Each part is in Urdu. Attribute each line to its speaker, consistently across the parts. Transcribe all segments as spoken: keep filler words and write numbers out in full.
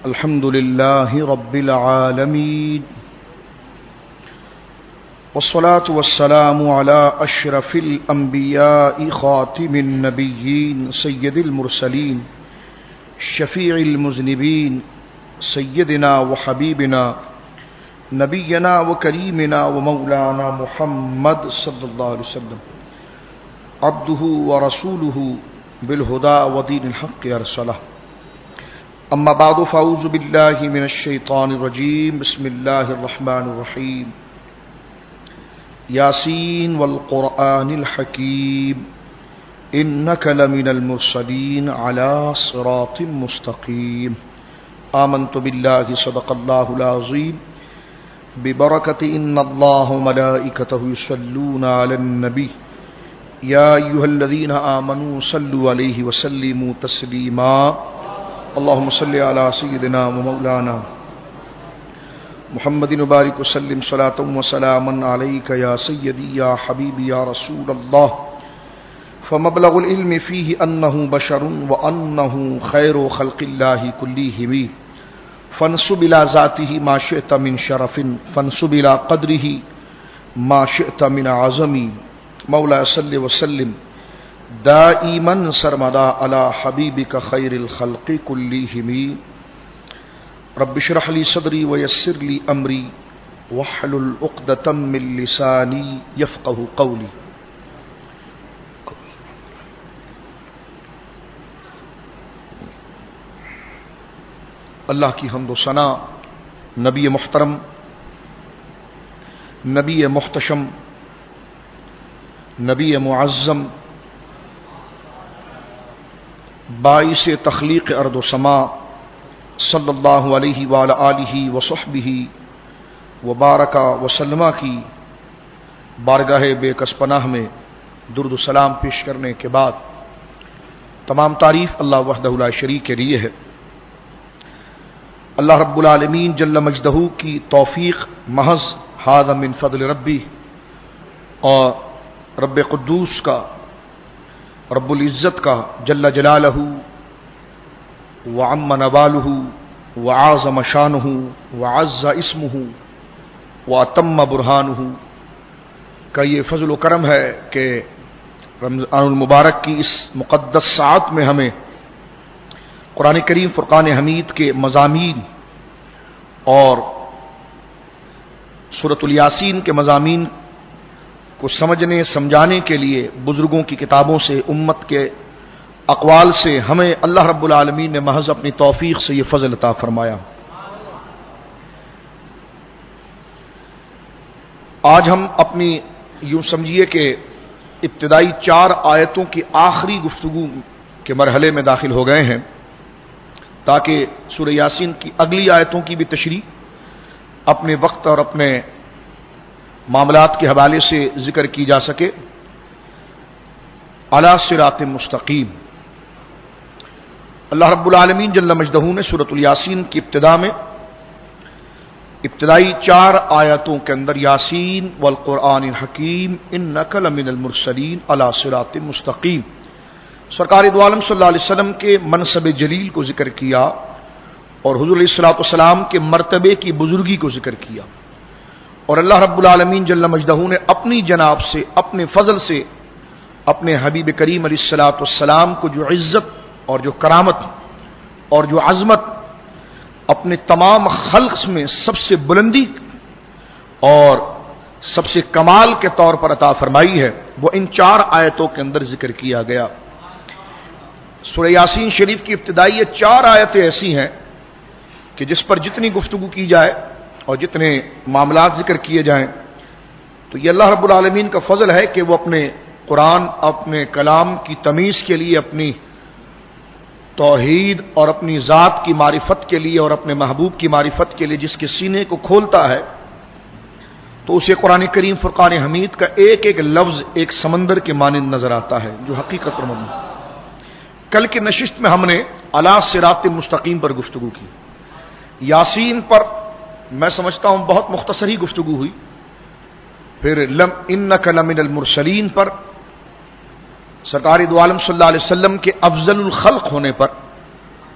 Speaker 1: الحمد لله رب العالمين والصلاة والسلام على أشرف الأنبياء خاتم النبيين سيد المرسلين شفيع المذنبين سيدنا وحبيبنا نبينا وكريمنا ومولانا محمد صلى الله عليه وسلم عبده ورسوله بالهدى ودين الحق أرسله. اما بعد فاعوذ باللہ من الشیطان الرجیم بسم اللہ الرحمن الرحیم. یاسین والقرآن الحکیم انک لمن المرسلین علی صراط مستقیم. آمنت باللہ صدق اللہ العظیم ببرکۃ ان اللہ وملائکتہ یصلون علی النبی یا ایھا الذین آمنوا صلوا علیہ وسلموا تسلیما. اللهم صل على سيدنا ومولانا محمد وبارك وسلم صلاة وسلاما عليك يا سيدي يا حبيبي يا رسول الله. فمبلغ العلم فيه أنه بشر وأنه خير خلق الله كلهم. فانسب إلى ذاته ما شئت من شرف فانسب إلى قدره ما شئت من عظم. مولاي صل وسلم دائما سرمدا على حبيبك خير الخلق كلهم. رب اشرح لي صدري ويسر لي امري واحلل عقدة من لساني يفقهوا قولي. اللہ کی حمد و ثنا نبی محترم نبی محتشم نبی معظم باعث تخلیق ارض و سما صلی اللہ علیہ وعلی آلہ وصحبہ وبارک وسلم کی بارگاہ بے کس پناہ میں درود و سلام پیش کرنے کے بعد تمام تعریف اللہ وحدہ لا شریک کے لیے ہے. اللہ رب العالمین جل مجدہ کی توفیق محض ھذا من فضل ربی اور رب قدوس کا رب العزت کا جل جلالہ وعم نوالہ وعظم شانہ وعز اسمہ واتم برہانہ کا یہ فضل و کرم ہے کہ رمضان المبارک کی اس مقدس ساعت میں ہمیں قرآن کریم فرقان حمید کے مضامین اور سورۃ الیاسین کے مضامین کو سمجھنے سمجھانے کے لیے بزرگوں کی کتابوں سے امت کے اقوال سے ہمیں اللہ رب العالمین نے محض اپنی توفیق سے یہ فضل عطا فرمایا. آج ہم اپنی یوں سمجھیے کہ ابتدائی چار آیتوں کی آخری گفتگو کے مرحلے میں داخل ہو گئے ہیں تاکہ سورہ یاسین کی اگلی آیتوں کی بھی تشریح اپنے وقت اور اپنے معاملات کے حوالے سے ذکر کی جا سکے. علی صراط مستقیم. اللہ رب العالمین جل مجدہ نے سورۃ الیاسین کی ابتدا میں ابتدائی چار آیتوں کے اندر یاسین والقرآن الحکیم انک لمن المرسلین علی صراط مستقیم سرکار دو عالم صلی اللہ علیہ وسلم کے منصب جلیل کو ذکر کیا اور حضور علیہ الصلوۃ والسلام کے مرتبے کی بزرگی کو ذکر کیا. اور اللہ رب العالمین جل مجدہ نے اپنی جناب سے اپنے فضل سے اپنے حبیب کریم علیہ الصلوۃ والسلام کو جو عزت اور جو کرامت اور جو عظمت اپنے تمام خلق میں سب سے بلندی اور سب سے کمال کے طور پر عطا فرمائی ہے وہ ان چار آیتوں کے اندر ذکر کیا گیا. سورہ یاسین شریف کی ابتدائی یہ چار آیتیں ایسی ہیں کہ جس پر جتنی گفتگو کی جائے اور جتنے معاملات ذکر کیے جائیں تو یہ اللہ رب العالمین کا فضل ہے کہ وہ اپنے قرآن اپنے کلام کی تمیز کے لیے اپنی توحید اور اپنی ذات کی معرفت کے لیے اور اپنے محبوب کی معرفت کے لیے جس کے سینے کو کھولتا ہے تو اسے قرآن کریم فرقان حمید کا ایک ایک لفظ ایک سمندر کے مانند نظر آتا ہے جو حقیقت پر مبنی. کل کی نشست میں ہم نے علی صراط مستقیم پر گفتگو کی. یاسین پر میں سمجھتا ہوں بہت مختصر ہی گفتگو ہوئی. پھر لم انک لمن المرسلین پر سرکار دو عالم صلی اللہ علیہ وسلم کے افضل الخلق ہونے پر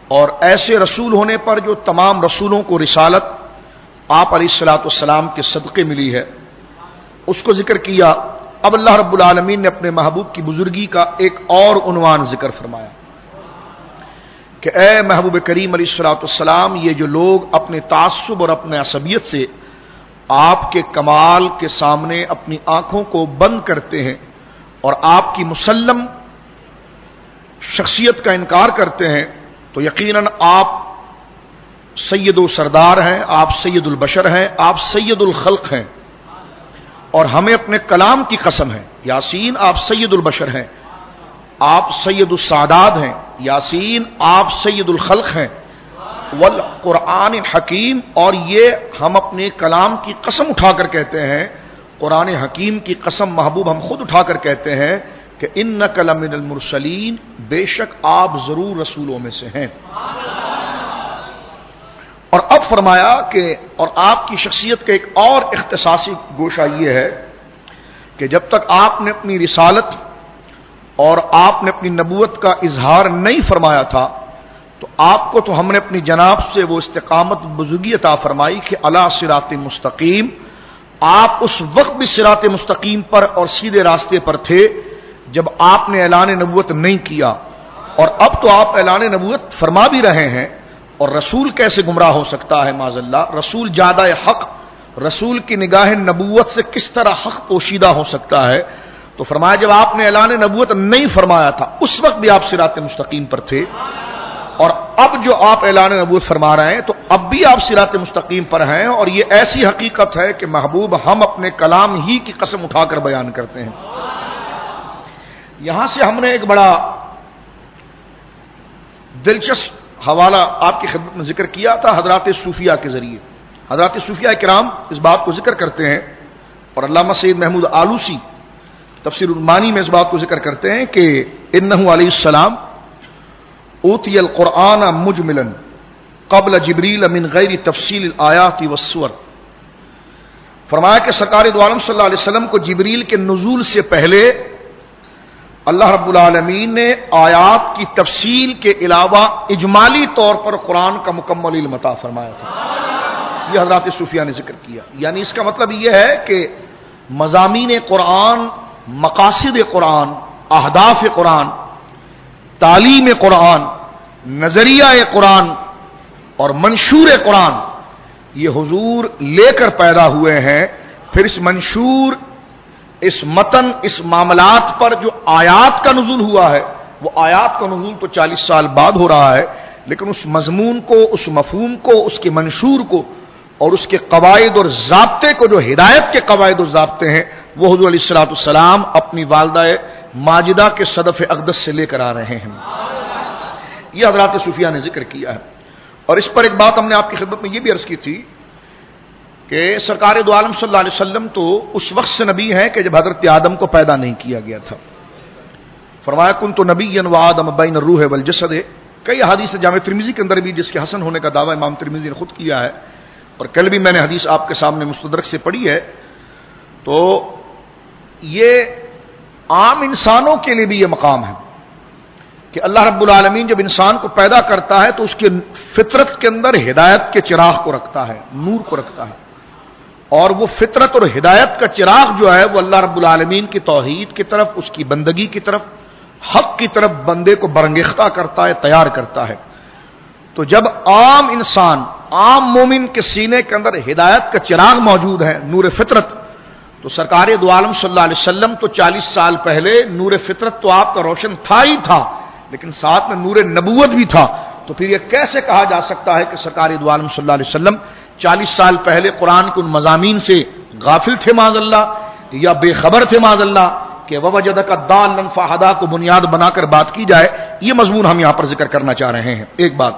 Speaker 1: اور ایسے رسول ہونے پر جو تمام رسولوں کو رسالت آپ علیہ الصلوۃ والسلام کے صدقے ملی ہے، اس کو ذکر کیا۔ اب اللہ رب العالمین نے اپنے محبوب کی بزرگی کا ایک اور عنوان ذکر فرمایا کہ اے محبوب کریم علیہ الصلوۃ والسلام، یہ جو لوگ اپنے تعصب اور اپنے عصبیت سے آپ کے کمال کے سامنے اپنی آنکھوں کو بند کرتے ہیں اور آپ کی مسلم شخصیت کا انکار کرتے ہیں، تو یقیناً آپ سید و سردار ہیں، آپ سید البشر ہیں، آپ سید الخلق ہیں، اور ہمیں اپنے کلام کی قسم ہے، یاسین آپ سید البشر ہیں، آپ سید السادات ہیں، یاسین آپ سید الخلق ہیں، والقرآن الحکیم، اور یہ ہم اپنے کلام کی قسم اٹھا کر کہتے ہیں، قرآن حکیم کی قسم محبوب ہم خود اٹھا کر کہتے ہیں کہ انک لمن المرسلین، بے شک آپ ضرور رسولوں میں سے ہیں۔ اور اب فرمایا کہ اور آپ کی شخصیت کا ایک اور اختصاصی گوشہ یہ ہے کہ جب تک آپ نے اپنی رسالت اور آپ نے اپنی نبوت کا اظہار نہیں فرمایا تھا تو آپ کو تو ہم نے اپنی جناب سے وہ استقامت بزرگی عطا فرمائی کہ علی صراط مستقیم، آپ اس وقت بھی صراط مستقیم پر اور سیدھے راستے پر تھے جب آپ نے اعلان نبوت نہیں کیا، اور اب تو آپ اعلان نبوت فرما بھی رہے ہیں، اور رسول کیسے گمراہ ہو سکتا ہے؟ معاذ اللہ، رسول جادہ حق، رسول کی نگاہ نبوت سے کس طرح حق پوشیدہ ہو سکتا ہے؟ تو فرمایا جب آپ نے اعلان نبوت نہیں فرمایا تھا اس وقت بھی آپ صراط مستقیم پر تھے، اور اب جو آپ اعلان نبوت فرما رہے ہیں تو اب بھی آپ صراط مستقیم پر ہیں، اور یہ ایسی حقیقت ہے کہ محبوب ہم اپنے کلام ہی کی قسم اٹھا کر بیان کرتے ہیں۔ یہاں سے ہم نے ایک بڑا دلچسپ حوالہ آپ کی خدمت میں ذکر کیا تھا حضرات صوفیہ کے ذریعے۔ حضرات صوفیہ کرام اس بات کو ذکر کرتے ہیں، اور علامہ سید محمود آلوسی تفسیر المعانی میں اس بات کو ذکر کرتے ہیں کہ انہ علیہ السلام اوتی القرآن مجملا قبل جبریل من غیر تفصیل الآیات والسور۔ فرمایا کہ سرکار دو عالم صلی اللہ علیہ وسلم کو جبریل کے نزول سے پہلے اللہ رب العالمین نے آیات کی تفصیل کے علاوہ اجمالی طور پر قرآن کا مکمل علم عطا فرمایا تھا۔ یہ حضرات صوفیہ نے ذکر کیا، یعنی اس کا مطلب یہ ہے کہ مضامین قرآن، مقاصد قرآن، اہداف قرآن، تعلیم قرآن، نظریہ قرآن اور منشور قرآن یہ حضور لے کر پیدا ہوئے ہیں۔ پھر اس منشور، اس متن، اس معاملات پر جو آیات کا نزول ہوا ہے، وہ آیات کا نزول تو چالیس سال بعد ہو رہا ہے، لیکن اس مضمون کو، اس مفہوم کو، اس کے منشور کو اور اس کے قواعد اور ضابطے کو، جو ہدایت کے قواعد اور ضابطے ہیں، وہ حضور علیہ الصلوۃ والسلام اپنی والدہ ماجدہ کے صدف اقدس سے لے کر آ رہے ہیں۔ یہ حضرات صوفیہ نے ذکر کیا ہے۔ اور اس پر ایک بات ہم نے آپ کی خدمت میں یہ بھی عرض کی تھی کہ سرکار دو عالم صلی اللہ علیہ وسلم تو اس وقت سے نبی ہیں کہ جب حضرت آدم کو پیدا نہیں کیا گیا تھا۔ فرمایا کنت نبیا وآدم بین الروح والجسد، کئی حدیث جامع ترمذی کے اندر بھی جس کے حسن ہونے کا دعویٰ امام ترمذی نے خود کیا ہے، اور کل بھی میں نے حدیث آپ کے سامنے مستدرک سے پڑھی ہے۔ تو یہ عام انسانوں کے لیے بھی یہ مقام ہے کہ اللہ رب العالمین جب انسان کو پیدا کرتا ہے تو اس کی فطرت کے اندر ہدایت کے چراغ کو رکھتا ہے، نور کو رکھتا ہے، اور وہ فطرت اور ہدایت کا چراغ جو ہے وہ اللہ رب العالمین کی توحید کی طرف، اس کی بندگی کی طرف، حق کی طرف بندے کو برانگیختہ کرتا ہے، تیار کرتا ہے۔ تو جب عام انسان، عام مومن کے سینے کے اندر ہدایت کا چراغ موجود ہے، نور فطرت، تو سرکار دو عالم صلی اللہ علیہ وسلم تو چالیس سال پہلے نور فطرت تو آپ کا روشن تھا ہی تھا، لیکن ساتھ میں نور نبوت بھی تھا۔ تو پھر یہ کیسے کہا جا سکتا ہے کہ سرکار دو عالم صلی اللہ علیہ وسلم چالیس سال پہلے قرآن کے ان مضامین سے غافل تھے معاذ اللہ، یا بے خبر تھے معاذ اللہ، کہ ووجدک ضالا فہدی کو بنیاد بنا کر بات کی جائے؟ یہ مضمون ہم یہاں پر ذکر کرنا چاہ رہے ہیں۔ ایک بات،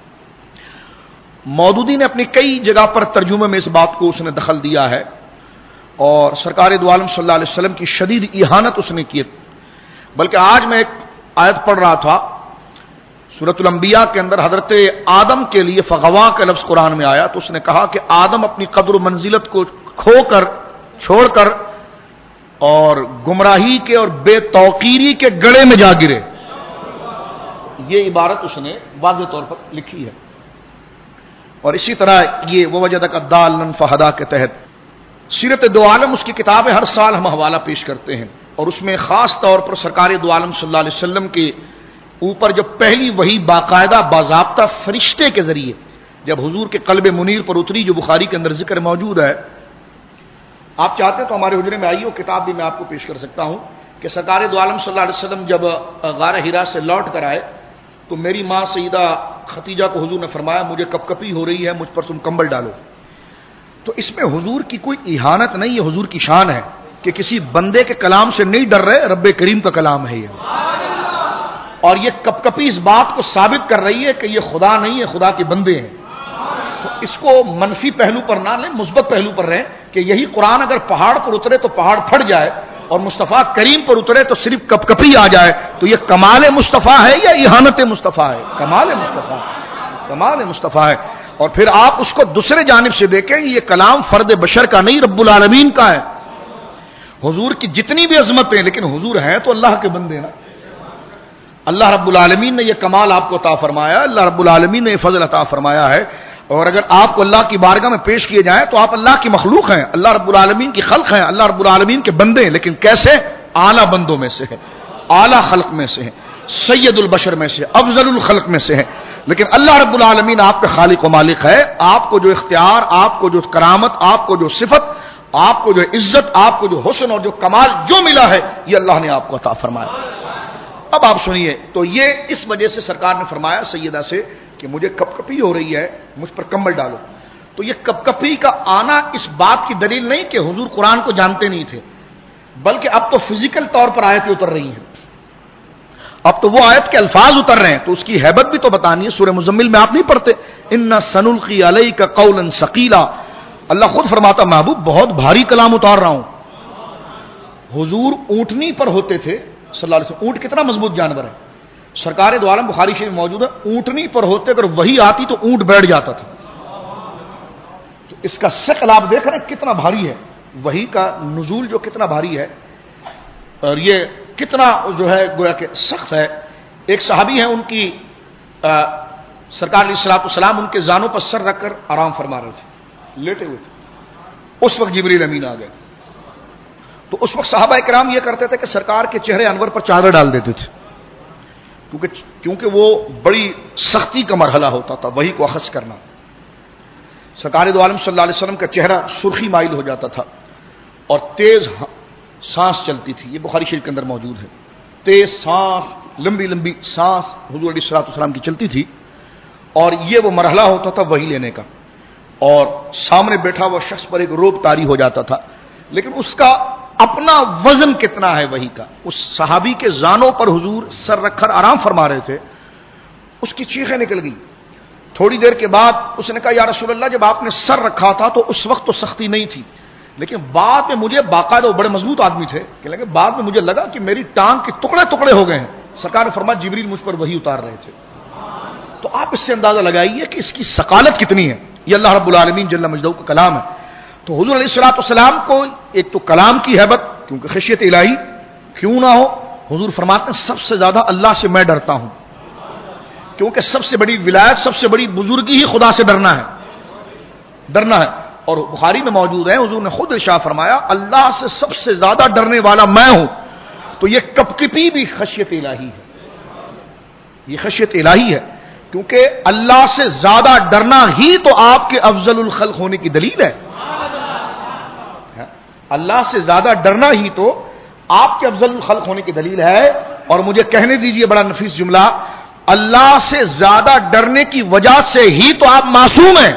Speaker 1: مودودی نے اپنی کئی جگہ پر ترجمے میں اس بات کو اس نے دخل دیا ہے، اور سرکار دو عالم صلی اللہ علیہ وسلم کی شدید اہانت اس نے کی۔ بلکہ آج میں ایک آیت پڑھ رہا تھا سورۃ الانبیاء کے اندر، حضرت آدم کے لیے فغوا کا لفظ قرآن میں آیا، تو اس نے کہا کہ آدم اپنی قدر و منزلت کو کھو کر، چھوڑ کر، اور گمراہی کے اور بے توقیری کے گڑھے میں جا گرے۔ یہ عبارت اس نے واضح طور پر لکھی ہے. اور اسی طرح یہ ووجدک ضالا فہدی کے تحت سیرت دو عالم اس کی کتاب ہے، ہر سال ہم حوالہ پیش کرتے ہیں، اور اس میں خاص طور پر سرکار دو عالم صلی اللہ علیہ وسلم کے اوپر جب پہلی وحی باقاعدہ باضابطہ فرشتے کے ذریعے جب حضور کے قلب منیر پر اتری، جو بخاری کے اندر ذکر موجود ہے. آپ چاہتے ہیں تو ہمارے حجرے میں آئیے، وہ کتاب بھی میں آپ کو پیش کر سکتا ہوں کہ سرکار دو عالم صلی اللہ علیہ وسلم جب غار حرا سے لوٹ کر آئے تو میری ماں سیدہ خدیجہ کو حضور نے فرمایا مجھے کپ کپی ہو رہی ہے، مجھ پر تم کمبل ڈالو. تو اس میں حضور کی کوئی اہانت نہیں، یہ حضور کی شان ہے کہ کسی بندے کے کلام سے نہیں ڈر رہے، رب کریم کا کلام ہے یہ. اور یہ کپ کپی اس بات کو ثابت کر رہی ہے کہ یہ خدا نہیں ہے، خدا کے بندے ہیں. تو اس کو منفی پہلو پر نہ لیں، مثبت پہلو پر رہیں کہ یہی قرآن اگر پہاڑ پر اترے تو پہاڑ پھٹ جائے، اور مصطفیٰ کریم پر اترے تو صرف کپ کپی آ جائے، تو یہ کمال مصطفیٰ ہے یا اہانت مصطفیٰ ہے؟ کمال مصطفیٰ کمال مصطفیٰ ہے. اور پھر آپ اس کو دوسرے جانب سے دیکھیں، یہ کلام فرد بشر کا نہیں، رب العالمین کا ہے. حضور کی جتنی بھی عظمتیں، لیکن حضور ہیں تو اللہ کے بندے نا. اللہ رب العالمین نے یہ کمال آپ کو عطا فرمایا، اللہ رب العالمین نے یہ فضل عطا فرمایا ہے. اور اگر آپ کو اللہ کی بارگاہ میں پیش کیے جائیں تو آپ اللہ کی مخلوق ہیں، اللہ رب العالمین کی خلق ہیں، اللہ رب العالمین کے بندے ہیں. لیکن کیسے؟ اعلیٰ بندوں میں سے ہے، اعلیٰ خلق میں سے ہے، سید البشر میں سے، افضل الخلق میں سے ہے. لیکن اللہ رب العالمین آپ کا خالق و مالک ہے. آپ کو جو اختیار، آپ کو جو کرامت، آپ کو جو صفت، آپ کو جو عزت، آپ کو جو حسن اور جو کمال جو ملا ہے، یہ اللہ نے آپ کو عطا فرمایا. اب آپ سنیے، تو یہ اس وجہ سے سرکار نے فرمایا سیدہ سے کہ مجھے کپ کپی ہو رہی ہے، مجھ پر کمبل ڈالو. تو یہ کپ کپی کا آنا اس بات کی دلیل نہیں کہ حضور قرآن کو جانتے نہیں تھے، بلکہ اب تو فزیکل طور پر آیتیں اتر رہی ہیں. اب تو وہ آیت کے الفاظ اتر رہے ہیں تو اس کی ہیبت بھی تو بتانی ہے. سورہ مزمل میں آپ نہیں پڑھتے انا سنلقی علیک قولا ثقیلا، اللہ خود فرماتا محبوب بہت بھاری کلام اتار رہا ہوں. حضور اونٹنی پر ہوتے تھے صلی اللہ علیہ وسلم. اونٹ کتنا مضبوط جانور ہے، سرکار دو عالم بخاری شریف میں موجود ہے. اونٹنی پر ہوتے اگر وہی آتی تو اونٹ بیٹھ جاتا تھا. تو اس کا ثقل آپ دیکھ رہے ہیں کتنا بھاری ہے، وہی کا نزول جو کتنا بھاری ہے، اور یہ کتنا جو ہے گویا کہ سخت ہے. ایک صحابی ہیں، ان کی آ, سرکار علیہ الصلوۃ والسلام ان کے زانوں پر سر رکھ کر آرام فرما رہے تھے، لیٹے ہوئے تھے. اس وقت جبریل امین آ گئے. تو اس وقت صحابہ کرام یہ کرتے تھے کہ سرکار کے چہرے انور پر چادر ڈال دیتے تھے، کیونکہ کیونکہ وہ بڑی سختی کا مرحلہ ہوتا تھا وہی کو اخذ کرنا. سرکار دو عالم صلی اللہ علیہ وسلم کا چہرہ سرخی مائل ہو جاتا تھا اور تیز سانس چلتی تھی. یہ بخاری شریف کے اندر موجود ہے. تیز سانس، لمبی لمبی سانس حضور علیہ الصلوۃ والسلام کی چلتی تھی، اور یہ وہ مرحلہ ہوتا تھا وہی لینے کا. اور سامنے بیٹھا ہوا شخص پر ایک روب طاری ہو جاتا تھا، لیکن اس کا اپنا وزن کتنا ہے وہی کا. اس صحابی کے زانوں پر حضور سر رکھ کر آرام فرما رہے تھے، اس کی چیخیں نکل گئی. تھوڑی دیر کے بعد اس نے کہا یا رسول اللہ جب آپ نے سر رکھا تھا تو اس وقت تو سختی نہیں تھی، لیکن بعد میں مجھے باقاعدہ، وہ بڑے مضبوط آدمی تھے، کہ لگے بعد میں مجھے لگا کہ میری ٹانگ کے ٹکڑے ٹکڑے ہو گئے ہیں. سرکار نے فرمایا جبریل مجھ پر وہی اتار رہے تھے. تو آپ اس سے اندازہ لگائیے کہ اس کی ثقالت کتنی ہے. یہ اللہ رب العالمین جل مجدہ کا کلام ہے. تو حضور علیہ الصلوۃ والسلام کو ایک تو کلام کی ہیبت، کیونکہ خشیت الہی کیوں نہ ہو، حضور فرماتے ہیں سب سے زیادہ اللہ سے میں ڈرتا ہوں، کیونکہ سب سے بڑی ولایت، سب سے بڑی بزرگی ہی خدا سے ڈرنا ہے ڈرنا ہے اور بخاری میں موجود ہے، حضور نے خود ارشاد فرمایا اللہ سے سب سے زیادہ ڈرنے والا میں ہوں. تو یہ کپکپی بھی خشیت الہی ہے، یہ خشیت الہی ہے، کیونکہ اللہ سے زیادہ ڈرنا ہی تو آپ کے افضل الخلق ہونے کی دلیل ہے. اللہ سے زیادہ ڈرنا ہی تو آپ کے افضل الخلق ہونے کی دلیل ہے. اور مجھے کہنے دیجئے بڑا نفیس جملہ، اللہ سے زیادہ ڈرنے کی وجہ سے ہی تو آپ معصوم ہیں،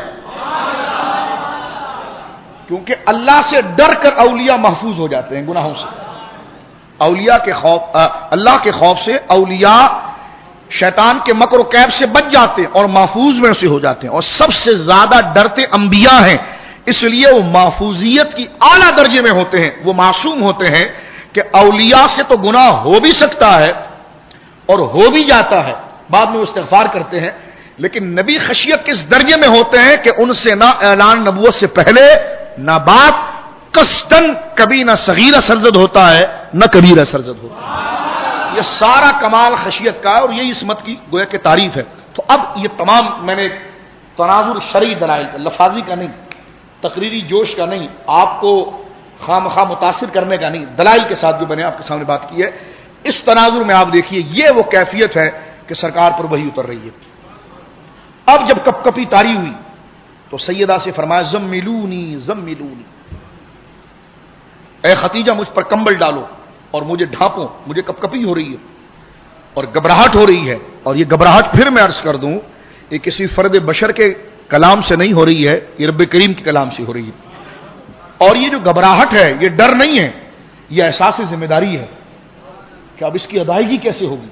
Speaker 1: کیونکہ اللہ سے ڈر کر اولیاء محفوظ ہو جاتے ہیں گناہوں سے. اولیاء کے خوف، اللہ کے خوف سے اولیاء شیطان کے مکر و کید سے بچ جاتے ہیں اور محفوظ میں سے ہو جاتے ہیں. اور سب سے زیادہ ڈرتے انبیاء ہیں، اس لیے وہ محفوظیت کی اعلیٰ درجے میں ہوتے ہیں، وہ معصوم ہوتے ہیں کہ اولیاء سے تو گناہ ہو بھی سکتا ہے اور ہو بھی جاتا ہے، بعد میں وہ استغفار کرتے ہیں، لیکن نبی خشیت کس درجے میں ہوتے ہیں کہ ان سے نہ اعلان نبوت سے پہلے نہ بعد قصدن کبھی نہ صغیرہ سرزد ہوتا ہے نہ کبیرہ سرزد ہوتا ہے. یہ سارا کمال خشیت کا ہے اور یہی عصمت کی گویا کہ تعریف ہے. تو اب یہ تمام میں نے تناظر شرعی دلائل کا، لفاظی کا نہیں، تقریری جوش کا نہیں، آپ کو خواہ مخواہ متاثر کرنے کا نہیں، دلائل کے ساتھ جو میں نے آپ کے سامنے بات کی ہے، اس تناظر میں آپ دیکھیے یہ وہ کیفیت ہے کہ سرکار پر وحی اتر رہی ہے. اب جب کپ کپی طاری ہوئی تو سیدہ سے فرمایا زملونی زملونی، اے ختیجہ مجھ پر کمبل ڈالو اور مجھے ڈھانپو، مجھے کپ کپی ہو رہی ہے اور گھبراہٹ ہو رہی ہے. اور یہ گھبراہٹ پھر میں عرض کر دوں یہ کسی فرد بشر کے کلام سے نہیں ہو رہی ہے، یہ رب کریم کے کلام سے ہو رہی ہے. اور یہ جو گھبراہٹ ہے یہ ڈر نہیں ہے، یہ احساس ذمہ داری ہے کہ اب اس کی ادائیگی کیسے ہوگی.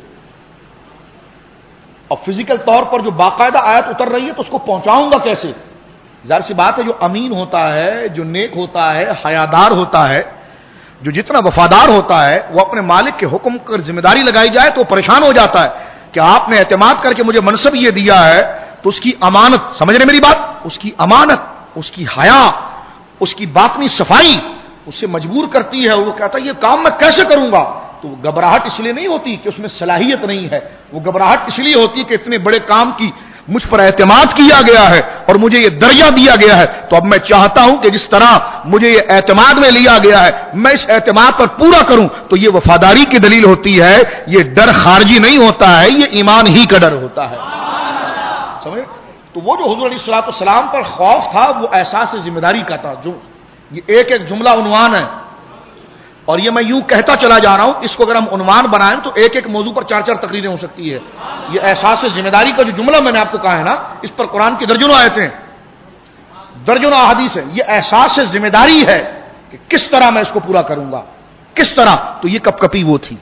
Speaker 1: اب فزیکل طور پر جو باقاعدہ آیت اتر رہی ہے تو اس کو پہنچاؤں گا کیسے؟ ظاہر سی بات ہے جو امین ہوتا ہے، جو نیک ہوتا ہے، حیادار ہوتا ہے، جو جتنا وفادار ہوتا ہے، وہ اپنے مالک کے حکم پر ذمہ داری لگائی جائے تو پریشان ہو جاتا ہے کہ آپ نے اعتماد کر کے مجھے منصب یہ دیا ہے تو اس کی امانت، سمجھ رہے میری بات، اس کی امانت، اس کی حیا، اس کی باطنی صفائی اسے مجبور کرتی ہے. وہ کہتا ہے یہ کام میں کیسے کروں گا؟ تو گھبراہٹ اس لیے نہیں ہوتی کہ اس میں صلاحیت نہیں ہے، وہ گھبراہٹ اس لیے ہوتی ہے کہ اتنے بڑے کام کی مجھ پر اعتماد کیا گیا ہے اور مجھے یہ درجہ دیا گیا ہے، تو اب میں چاہتا ہوں کہ جس طرح مجھے یہ اعتماد میں لیا گیا ہے میں اس اعتماد پر پورا کروں. تو یہ وفاداری کی دلیل ہوتی ہے، یہ ڈر خارجی نہیں ہوتا ہے، یہ ایمان ہی کا ڈر ہوتا ہے. سمجھ؟ تو وہ جو حضور علیہ الصلوۃ والسلام پر خوف تھا وہ احساس ذمہ داری کا تھا. جو یہ ایک ایک جملہ عنوان ہے اور یہ میں یوں کہتا چلا جا رہا ہوں، اس کو اگر ہم عنوان بنائیں تو ایک ایک موضوع پر چار چار تقریریں ہو سکتی ہے. یہ احساس ذمہ داری کا جو جملہ میں نے آپ کو کہا ہے نا، اس پر قرآن کی درجنوں آیتیں ہیں، درجنوں احادیث ہیں. یہ احساس ذمہ داری ہے کہ کس طرح میں اس کو پورا کروں گا، کس طرح. تو یہ کپ کپی وہ تھی.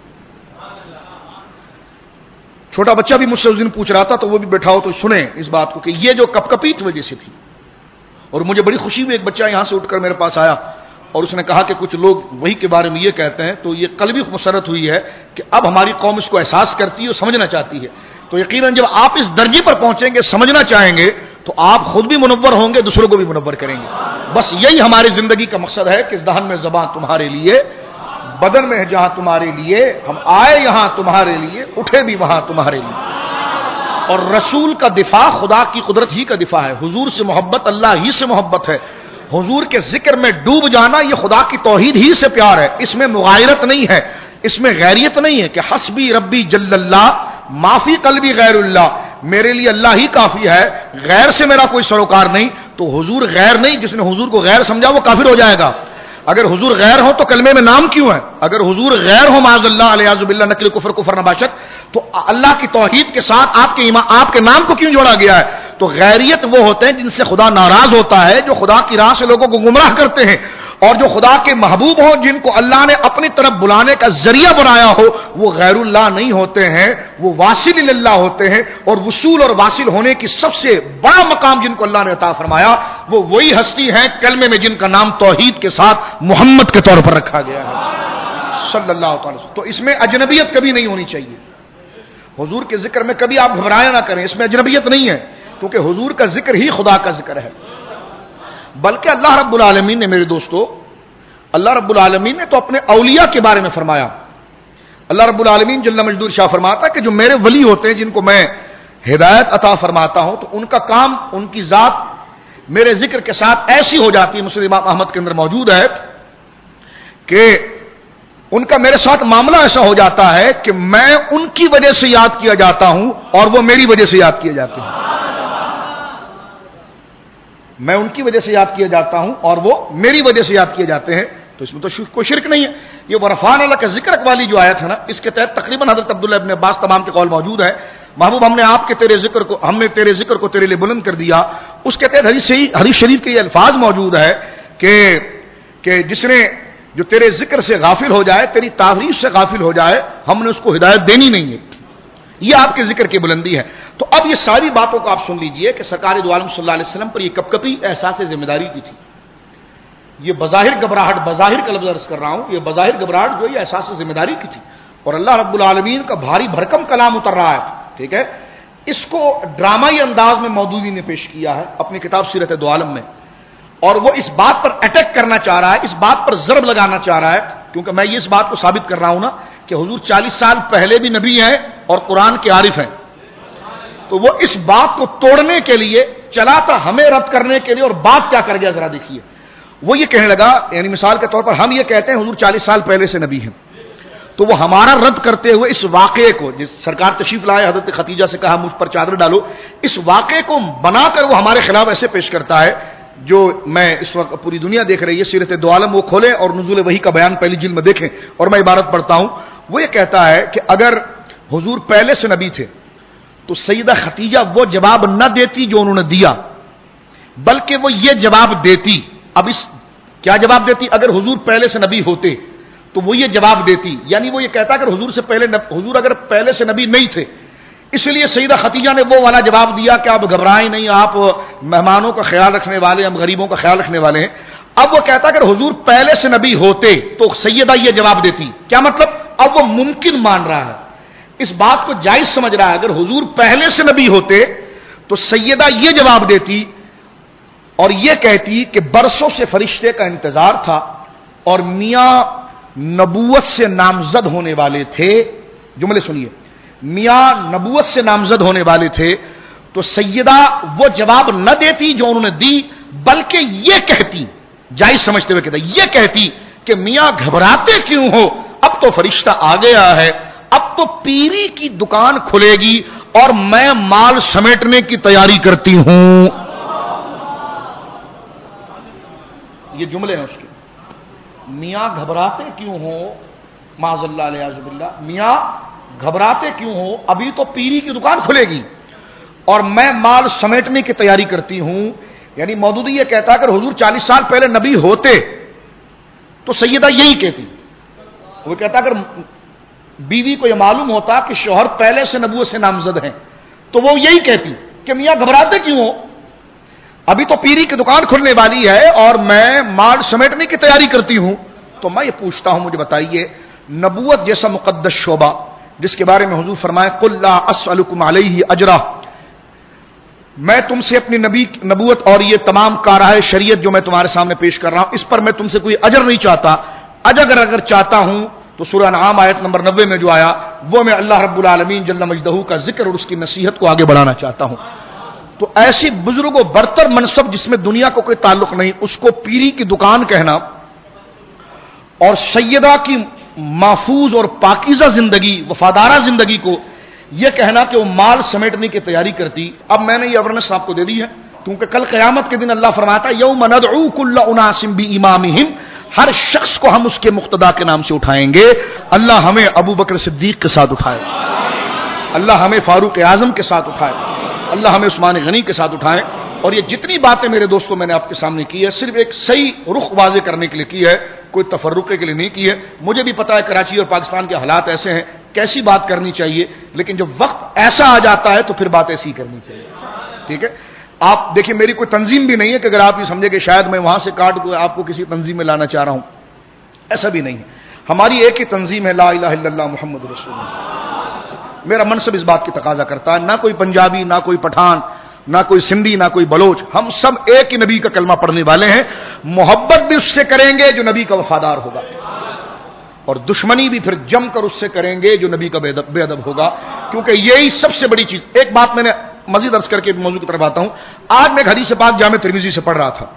Speaker 1: چھوٹا بچہ بھی مجھ سے اس دن پوچھ رہا تھا تو وہ بھی بیٹھاؤ تو سنیں اس بات کو کہ یہ جو کپ کپی اس وجہ سے تھی. اور مجھے بڑی خوشی ہوئی، ایک بچہ یہاں سے اٹھ کر میرے پاس آیا اور اس نے کہا کہ کچھ لوگ وہی کے بارے میں یہ کہتے ہیں. تو یہ قلبی مسرت ہوئی ہے کہ اب ہماری قوم اس کو احساس کرتی ہے اور سمجھنا چاہتی ہے. تو یقیناً جب آپ اس درجے پر پہنچیں گے، سمجھنا چاہیں گے، تو آپ خود بھی منور ہوں گے، دوسروں کو بھی منور کریں گے. بس یہی ہماری زندگی کا مقصد ہے کہ اس دہن میں زبان تمہارے لیے، بدن میں ہے جہاں تمہارے لیے، ہم آئے یہاں تمہارے لیے، اٹھے بھی وہاں تمہارے لیے. اور رسول کا دفاع خدا کی قدرت ہی کا دفاع ہے. حضور سے محبت اللہ ہی سے محبت ہے. حضور کے ذکر میں ڈوب جانا یہ خدا کی توحید ہی سے پیار ہے. اس میں مغایرت نہیں ہے، اس میں غیریت نہیں ہے کہ حسبی ربی جل اللہ معافی قلبی غیر اللہ، میرے لیے اللہ ہی کافی ہے، غیر سے میرا کوئی سروکار نہیں. تو حضور غیر نہیں، جس نے حضور کو غیر سمجھا وہ کافر ہو جائے گا. اگر حضور غیر ہو تو کلمے میں نام کیوں ہے؟ اگر حضور غیر ہو معاذ اللہ علیہ باللہ نقل کفر کفر نباشت، تو اللہ کی توحید کے ساتھ آپ کے ایمان آپ کے نام کو کیوں جوڑا گیا ہے؟ تو غیریت وہ ہوتے ہیں جن سے خدا ناراض ہوتا ہے، جو خدا کی راہ سے لوگوں کو گمراہ کرتے ہیں. اور جو خدا کے محبوب ہوں، جن کو اللہ نے اپنی طرف بلانے کا ذریعہ بنایا ہو، وہ غیر اللہ نہیں ہوتے ہیں، وہ واصل اللہ ہوتے ہیں. اور وصول اور واصل ہونے کی سب سے بڑا مقام جن کو اللہ نے عطا فرمایا وہ وہی ہستی ہیں کلمے میں جن کا نام توحید کے ساتھ محمد کے طور پر رکھا گیا ہے صلی اللہ تعالی وسلم. تو اس میں اجنبیت کبھی نہیں ہونی چاہیے. حضور کے ذکر میں کبھی آپ گھبرایا نہ کریں، اس میں اجنبیت نہیں ہے، کیونکہ حضور کا ذکر ہی خدا کا ذکر ہے. بلکہ اللہ رب العالمین نے، میرے دوستو، اللہ رب العالمین نے تو اپنے اولیاء کے بارے میں فرمایا. اللہ رب العالمین جل مجدور شاہ فرماتا کہ جو میرے ولی ہوتے ہیں، جن کو میں ہدایت عطا فرماتا ہوں، تو ان کا کام، ان کی ذات میرے ذکر کے ساتھ ایسی ہو جاتی ہے، مسند امام احمد کے اندر موجود ہے کہ ان کا میرے ساتھ معاملہ ایسا ہو جاتا ہے کہ میں ان کی وجہ سے یاد کیا جاتا ہوں اور وہ میری وجہ سے یاد کیے جاتے ہیں. میں ان کی وجہ سے یاد کیا جاتا ہوں اور وہ میری وجہ سے یاد کیے جاتے ہیں. تو اس میں تو کوئی شرک نہیں ہے. یہ ورفان اللہ کا ذکر والی جو آیت ہے نا، اس کے تحت تقریباً حضرت عبداللہ ابن عباس تمام کے قول موجود ہے. محبوب ہم نے آپ کے تیرے ذکر کو ہم نے تیرے ذکر کو تیرے لیے بلند کر دیا. اس کے تحت حدیث حدیث شریف کے یہ الفاظ موجود ہے کہ کہ جس نے جو تیرے ذکر سے غافل ہو جائے، تیری تعریف سے غافل ہو جائے، ہم نے اس کو ہدایت دینی نہیں ہے. یہ آپ کے ذکر کی بلندی ہے. تو اب یہ ساری باتوں کو آپ سن لیجئے کہ سرکار دو عالم صلی اللہ علیہ وسلم پر یہ کپ کپی احساس ذمہ داری کی تھی. یہ بظاہر گھبراہٹ، بظاہر کا لفظ عرض کر رہا ہوں، یہ بظاہر گھبراہٹ جو یہ احساس ذمہ داری کی تھی. اور اللہ رب العالمین کا بھاری بھرکم کلام اتر رہا ہے، ٹھیک ہے. اس کو ڈرامائی انداز میں مودودی نے پیش کیا ہے اپنی کتاب سیرت دو عالم میں. اور وہ اس بات پر اٹیک کرنا چاہ رہا ہے، اس بات پر ضرب لگانا چاہ رہا ہے، کیونکہ میں یہ اس بات کو ثابت کر رہا ہوں نا کہ حضور چالیس سال پہلے بھی نبی ہیں اور قرآن کے عارف ہیں. تو وہ اس بات کو توڑنے کے لیے چلا تھا, ہمیں رد کرنے کے لیے, اور بات کیا کر گیا ذرا دیکھیے. وہ یہ کہنے لگا, یعنی مثال کے طور پر ہم یہ کہتے ہیں حضور چالیس سال پہلے سے نبی ہیں, تو وہ ہمارا رد کرتے ہوئے اس واقعے کو, جس سرکار تشریف لائے حضرت خدیجہ سے کہا مجھ پر چادر ڈالو, اس واقعے کو بنا کر وہ ہمارے خلاف ایسے پیش کرتا ہے جو میں اس وقت پوری دنیا دیکھ رہی ہے. سیرت دو عالم وہ کھولیں اور نزول وحی کا بیان پہلی جلد میں دیکھیں, اور میں عبارت پڑھتا ہوں. وہ یہ کہتا ہے کہ اگر حضور پہلے سے نبی تھے تو سیدہ خدیجہ وہ جواب نہ دیتی جو انہوں نے دیا, بلکہ وہ یہ جواب دیتی. اب اس کیا جواب دیتی؟ اگر حضور پہلے سے نبی ہوتے تو وہ یہ جواب دیتی, یعنی وہ یہ کہتا کہ حضور سے پہلے حضور اگر پہلے سے نبی نہیں تھے, اس لیے سیدہ خدیجہ نے وہ والا جواب دیا کہ آپ گھبرائیں نہیں, آپ مہمانوں کا خیال رکھنے والے, ہم غریبوں کا خیال رکھنے والے ہیں. اب وہ کہتا کہ حضور پہلے سے نبی ہوتے تو سیدہ یہ جواب دیتی. کیا مطلب؟ اب وہ ممکن مان رہا ہے, اس بات کو جائز سمجھ رہا ہے. اگر حضور پہلے سے نبی ہوتے تو سیدہ یہ جواب دیتی اور یہ کہتی کہ برسوں سے فرشتے کا انتظار تھا اور میاں نبوت سے نامزد ہونے والے تھے. جملے سنیے, میاں نبوت سے نامزد ہونے والے تھے, تو سیدہ وہ جواب نہ دیتی جو انہوں نے دی, بلکہ یہ کہتی, جائز سمجھتے ہوئے کہتا, یہ کہتی کہ میاں گھبراتے کیوں ہو, اب تو فرشتہ آ گیا ہے, اب تو پیری کی دکان کھلے گی اور میں مال سمیٹنے کی تیاری کرتی ہوں. یہ جملے ہیں اس کے. میاں گھبراتے کیوں ہو, معاذ اللہ علیہ باللہ, میاں گھبراتے کیوں ہو, ابھی تو پیری کی دکان کھلے گی اور میں مال سمیٹنے کی تیاری کرتی ہوں. یعنی مودودی یہ کہتا ہے کہ حضور چالیس سال پہلے نبی ہوتے تو سیدہ یہی کہتی. وہ کہتا اگر بیوی کو یہ معلوم ہوتا کہ شوہر پہلے سے نبوت سے نامزد ہیں تو وہ یہی کہتی کہ میاں گھبراتے کیوں ہو, ابھی تو پیری کی دکان کھلنے والی ہے اور میں مال سمیٹنے کی تیاری کرتی ہوں. تو میں یہ پوچھتا ہوں, مجھے بتائیے, نبوت جیسا مقدس شعبہ جس کے بارے میں حضور فرمائے قل لا اسألکم علیہ اجرا, میں تم سے اپنی نبی نبوت اور یہ تمام کارہائے شریعت جو میں تمہارے سامنے پیش کر رہا ہوں, اس پر میں تم سے کوئی اجر نہیں چاہتا. اجر اگر چاہتا ہوں تو سورہ انعام آیت نمبر نوے میں جو آیا وہ میں اللہ رب العالمین جل مجدہ کا ذکر اور اس کی نصیحت کو آگے بڑھانا چاہتا ہوں. تو ایسی بزرگ و برتر منصب جس میں دنیا کو کوئی تعلق نہیں, اس کو پیری کی دکان کہنا اور سیدہ کی محفوظ اور پاکیزہ زندگی, وفادارہ زندگی کو یہ کہنا کہ وہ مال سمیٹنے کی تیاری کرتی. اب میں نے یہ اورنس آپ کو دے دی ہے کیونکہ کل قیامت کے دن اللہ فرماتا ہے یوم ندعو کل اناس بامامہم, ہر شخص کو ہم اس کے مقتدا کے نام سے اٹھائیں گے. اللہ ہمیں ابو بکر صدیق کے ساتھ اٹھائے, اللہ ہمیں فاروق اعظم کے ساتھ اٹھائے, اللہ ہمیں عثمان غنی کے ساتھ اٹھائیں. اور یہ جتنی باتیں میرے دوستوں میں نے آپ کے سامنے کی ہے صرف ایک صحیح رخ واضح کرنے کے لیے کی ہے, کوئی تفرقے کے لیے نہیں کی ہے. مجھے بھی پتا ہے کراچی اور پاکستان کے حالات ایسے ہیں, کیسی بات کرنی چاہیے, لیکن جب وقت ایسا آ جاتا ہے تو پھر بات ایسی کرنی چاہیے. ٹھیک ہے, آپ دیکھیں میری کوئی تنظیم بھی نہیں ہے کہ اگر آپ یہ سمجھے کہ شاید میں وہاں سے کاٹ کو آپ کو کسی تنظیم میں لانا چاہ رہا ہوں, ایسا بھی نہیں ہے. ہماری ایک ہی تنظیم ہے لا الہ الا اللہ محمد رسول اللہ. میرا منصب اس بات کی تقاضا کرتا ہے, نہ کوئی پنجابی, نہ کوئی پٹھان, نہ کوئی سندھی, نہ کوئی بلوچ, ہم سب ایک ہی نبی کا کلمہ پڑھنے والے ہیں. محبت بھی اس سے کریں گے جو نبی کا وفادار ہوگا, اور دشمنی بھی پھر جم کر اس سے کریں گے جو نبی کا بے ادب, بے ادب ہوگا, کیونکہ یہی سب سے بڑی چیز. ایک بات میں نے مزید عرض کر کے موضوع کی طرف آتا ہوں. آج میں حدیث پاک جامع ترمذی سے پڑھ رہا تھا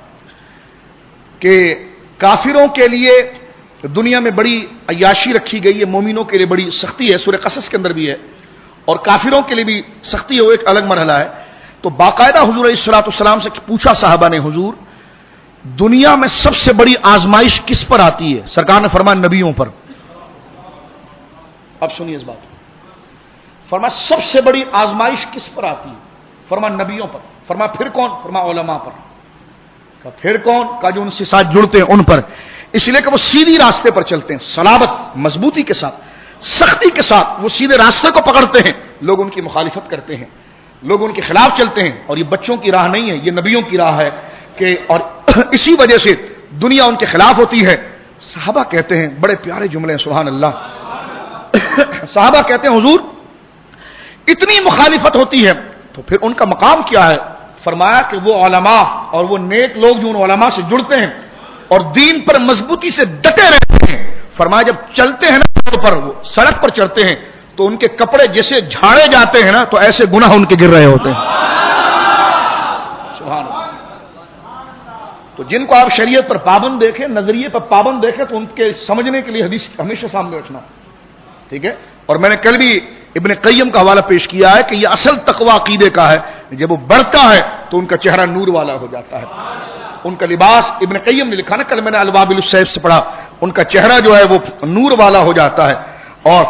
Speaker 1: کہ کافروں کے لیے دنیا میں بڑی عیاشی رکھی گئی ہے, مومنوں کے لیے بڑی سختی ہے, سورہ قصص کے اندر بھی ہے, اور کافروں کے لیے بھی سختی ہے, وہ ایک الگ مرحلہ ہے. تو باقاعدہ حضور علیہ الصلوۃ والسلام سے پوچھا صحابہ نے, حضور دنیا میں سب سے بڑی آزمائش کس پر آتی ہے؟ سرکار نے فرمایا نبیوں پر. اب سنیے اس بات, فرمایا سب سے بڑی آزمائش کس پر آتی ہے؟ فرمایا نبیوں پر. فرمایا پھر کون؟ فرمایا علماء پر. کہا پھر کون؟ کہا جو ان سے ساتھ جڑتے ہیں ان پر, اس لیے کہ وہ سیدھی راستے پر چلتے ہیں, صلابت, مضبوطی کے ساتھ, سختی کے ساتھ وہ سیدھے راستے کو پکڑتے ہیں. لوگ ان کی مخالفت کرتے ہیں, لوگ ان کے خلاف چلتے ہیں, اور یہ بچوں کی راہ نہیں ہے, یہ نبیوں کی راہ ہے کہ, اور اسی وجہ سے دنیا ان کے خلاف ہوتی ہے. صحابہ کہتے ہیں, بڑے پیارے جملے ہیں, سبحان اللہ. صحابہ کہتے ہیں حضور اتنی مخالفت ہوتی ہے تو پھر ان کا مقام کیا ہے؟ فرمایا کہ وہ علماء اور وہ نیک لوگ جو ان علماء سے جڑتے ہیں اور دین پر مضبوطی سے ڈٹے رہتے ہیں, فرمایا جب چلتے ہیں نا پر وہ سڑک پر چڑھتے ہیں تو ان کے کپڑے جیسے جھاڑے جاتے ہیں نا تو ایسے گناہ ان کے گر رہے ہوتے ہیں. سبحان اللہ. تو جن کو آپ شریعت پر پابند دیکھیں, نظریے پر پابند دیکھیں, تو ان کے سمجھنے کے لیے حدیث ہمیشہ سامنے رکھنا. ٹھیک ہے. اور میں نے کل بھی ابن قیم کا حوالہ پیش کیا ہے کہ یہ اصل تقوی عقیدے کا ہے. جب وہ بڑھتا ہے تو ان کا چہرہ نور والا ہو جاتا ہے. ان کا لباس, ابن قیم نے لکھا نا, کل میں نے الوابل السیف سے پڑھا, ان کا چہرہ جو ہے وہ نور والا ہو جاتا ہے. اور